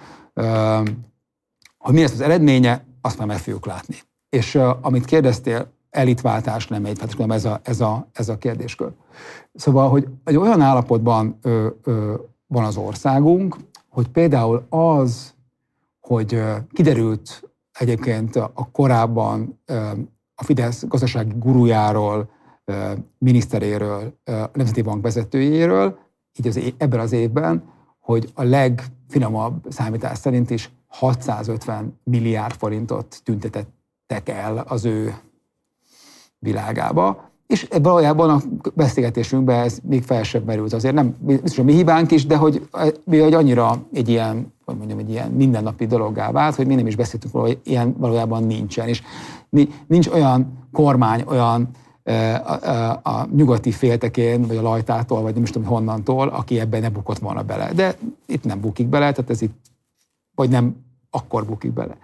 Hogy mi lesz az eredménye, azt már meg fogjuk látni. És amit kérdeztél, elitváltás, nem elitváltás, nem ez a, ez a, ez a kérdéskör. Szóval, hogy egy olyan állapotban ö, ö, van az országunk, hogy például az, hogy ö, kiderült egyébként a korábban ö, a Fidesz gazdasági gurujáról, ö, miniszteréről, ö, a Nemzeti Bank vezetőjéről, így az, ebben az évben, hogy a legfinomabb számítás szerint is hatszázötven milliárd forintot tüntetettek el az ő világába, és valójában a beszélgetésünkben ez még felsőbb merült. Azért nem biztos a mi hibánk is, de hogy, hogy annyira egy ilyen, hogy mondjam, egy ilyen mindennapi dologgá vált, hogy mi nem is beszéltünk róla, hogy ilyen valójában nincsen. És nincs olyan kormány, olyan a, a, a nyugati féltekén, vagy a Lajtától, vagy nem is tudom honnantól, aki ebben ne bukott volna bele. De itt nem bukik bele, tehát ez itt, vagy nem akkor bukik bele.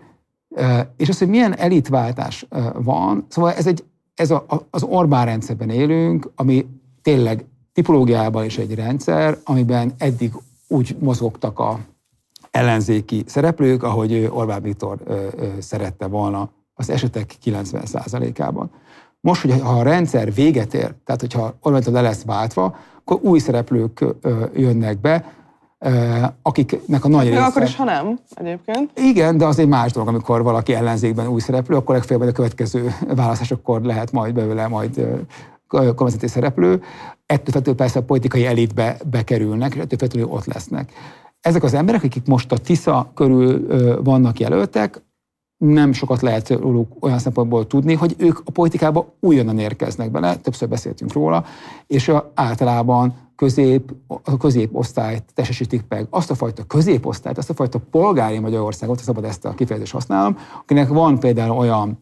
És az, hogy milyen elitváltás van, szóval ez egy Ez a, az Orbán rendszerben élünk, ami tényleg tipológiában is egy rendszer, amiben eddig úgy mozogtak a ellenzéki szereplők, ahogy Orbán Viktor ö, ö, szerette volna az esetek kilencven százalékában. Most, hogy ha a rendszer véget ér, tehát hogyha Orbán Viktor le lesz váltva, akkor új szereplők ö, jönnek be, akiknek a nagy része... Akkor is, ha nem, egyébként. Igen, de az egy más dolog, amikor valaki ellenzékben új szereplő, akkor legfeljebb a következő választásokkor lehet majd belőle majd kormányzati szereplő. Ettől feltétlenül persze a politikai elitbe bekerülnek, és ettől feltétlenül ott lesznek. Ezek az emberek, akik most a Tisza körül vannak jelöltek, nem sokat lehet róluk olyan szempontból tudni, hogy ők a politikába újonnan érkeznek bele, többször beszéltünk róla, és általában közép, a középosztályt testesítik meg, azt a fajta középosztályt, azt a fajta polgári Magyarországot, ha szabad ezt a kifejezést használom, akinek van például olyan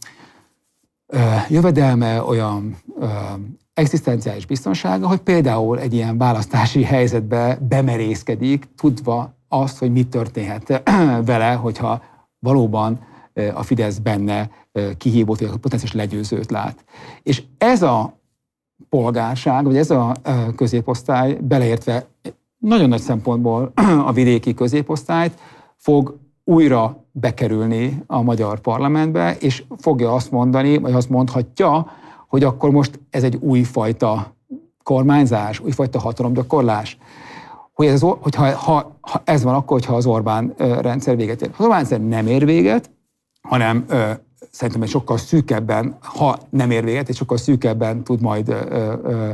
ö, jövedelme, olyan ö, egzisztenciális biztonsága, hogy például egy ilyen választási helyzetbe bemerészkedik, tudva azt, hogy mi történhet vele, hogyha valóban a Fidesz benne kihívót, vagy potenciális legyőzőt lát. És ez a polgárság, vagy ez a középosztály, beleértve nagyon nagy szempontból a vidéki középosztályt, fog újra bekerülni a magyar parlamentbe, és fogja azt mondani, vagy azt mondhatja, hogy akkor most ez egy újfajta kormányzás, újfajta hatalomgyakorlás. Hogy ez, hogyha, ha, ha ez van, akkor, hogyha az Orbán rendszer véget ér. Az Orbán rendszer nem ér véget, hanem ö, szerintem egy sokkal szűkebben, ha nem ér véget, egy sokkal szűkebben tud majd, ö,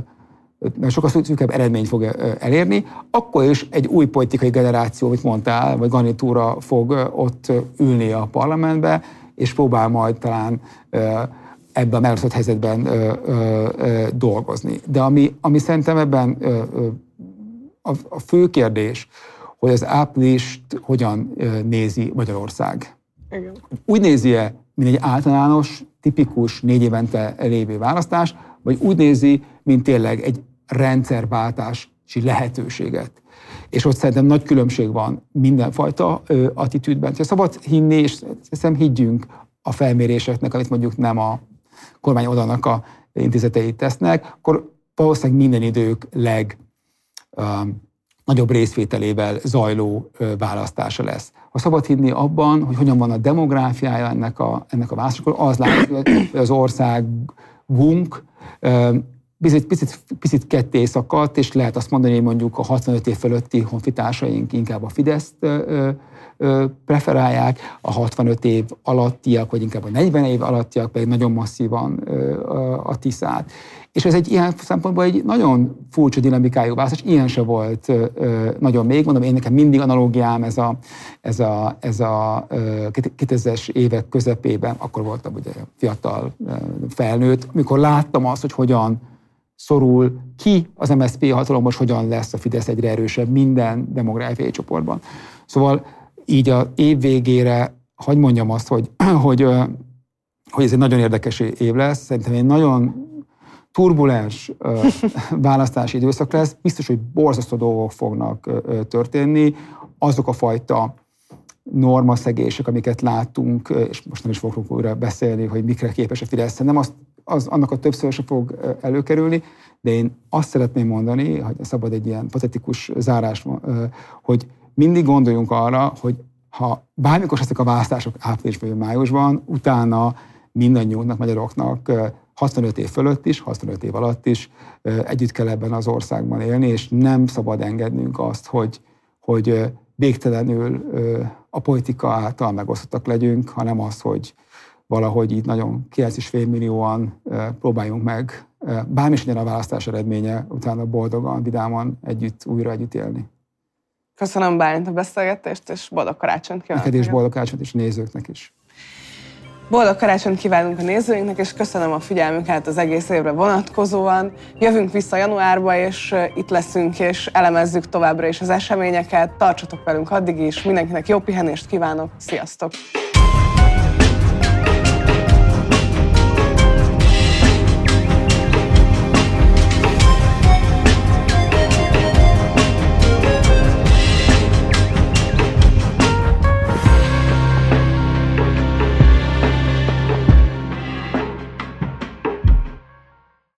ö, sokkal szűkebb eredményt fog ö, elérni, akkor is egy új politikai generáció, amit mondtál, vagy garnitúra fog ö, ott ülni a parlamentbe, és próbál majd talán ö, ebben a megosztott helyzetben ö, ö, ö, dolgozni. De ami, ami szerintem ebben ö, ö, a, a fő kérdés, hogy az áprilist hogyan ö, nézi Magyarország. Igen. Úgy nézi-e, mint egy általános, tipikus négy évente lévő választás, vagy úgy nézi, mint tényleg egy rendszerváltási lehetőséget. És ott szerintem nagy különbség van mindenfajta ö, attitűdben. Ha szabad hinni, és hiszem higgyünk a felméréseknek, amit mondjuk nem a kormány oldalnak a intézeteit tesznek, akkor valószínűleg minden idők leg um, nagyobb részvételével zajló választása lesz. Ha szabad hinni abban, hogy hogyan van a demográfiája ennek a, ennek a választásokról, az látszik, hogy az országunk picit, picit, picit ketté szakadt, és lehet azt mondani, hogy mondjuk a hatvanöt év fölötti honfitársaink inkább a Fideszt preferálják, a hatvanöt év alattiak, vagy inkább a negyven év alattiak pedig nagyon masszívan a Tiszát. És ez egy ilyen szempontból egy nagyon furcsa dinamikájú választás, ilyen se volt nagyon még. Mondom, én nekem mindig analógiám ez a, ez a, ez a kétezres évek közepében, akkor voltam ugye fiatal felnőtt, amikor láttam azt, hogy hogyan szorul ki az em es zé pé hatalomban, hogyan lesz a Fidesz egyre erősebb minden demográfiai csoportban. Szóval így az év végére hadd mondjam azt, hogy, hogy, hogy ez egy nagyon érdekes év lesz. Szerintem egy nagyon turbulens választási időszak lesz. Biztos, hogy borzasztó dolgok fognak történni. Azok a fajta normaszegések, amiket láttunk, és most nem is fogok újra beszélni, hogy mikre képes a Fidesz, nem azt, az, annak a többször sem fog előkerülni, de én azt szeretném mondani, hogy szabad egy ilyen patetikus zárás, hogy mindig gondoljunk arra, hogy ha bármikor lesznek a választások áprilisban vagy májusban, utána mindannyiunknak, magyaroknak hatvanöt év fölött is, hatvanöt év alatt is együtt kell ebben az országban élni, és nem szabad engednünk azt, hogy, hogy végtelenül a politika által megosztottak legyünk, hanem az, hogy valahogy így nagyon kilenc és fél millióan próbáljunk meg, bármi is legyen a választás eredménye, utána boldogan, vidáman együtt, újra együtt élni. Köszönöm, Bálint, a beszélgetést, és boldog karácsonyt kívánok. Neked is boldog karácsonyt, és nézőknek is. Boldog karácsonyt kívánunk a nézőinknek, és köszönöm a figyelmüket az egész évre vonatkozóan. Jövünk vissza januárba, és itt leszünk, és elemezzük továbbra is az eseményeket. Tartsatok velünk addig is, mindenkinek jó pihenést kívánok, sziasztok!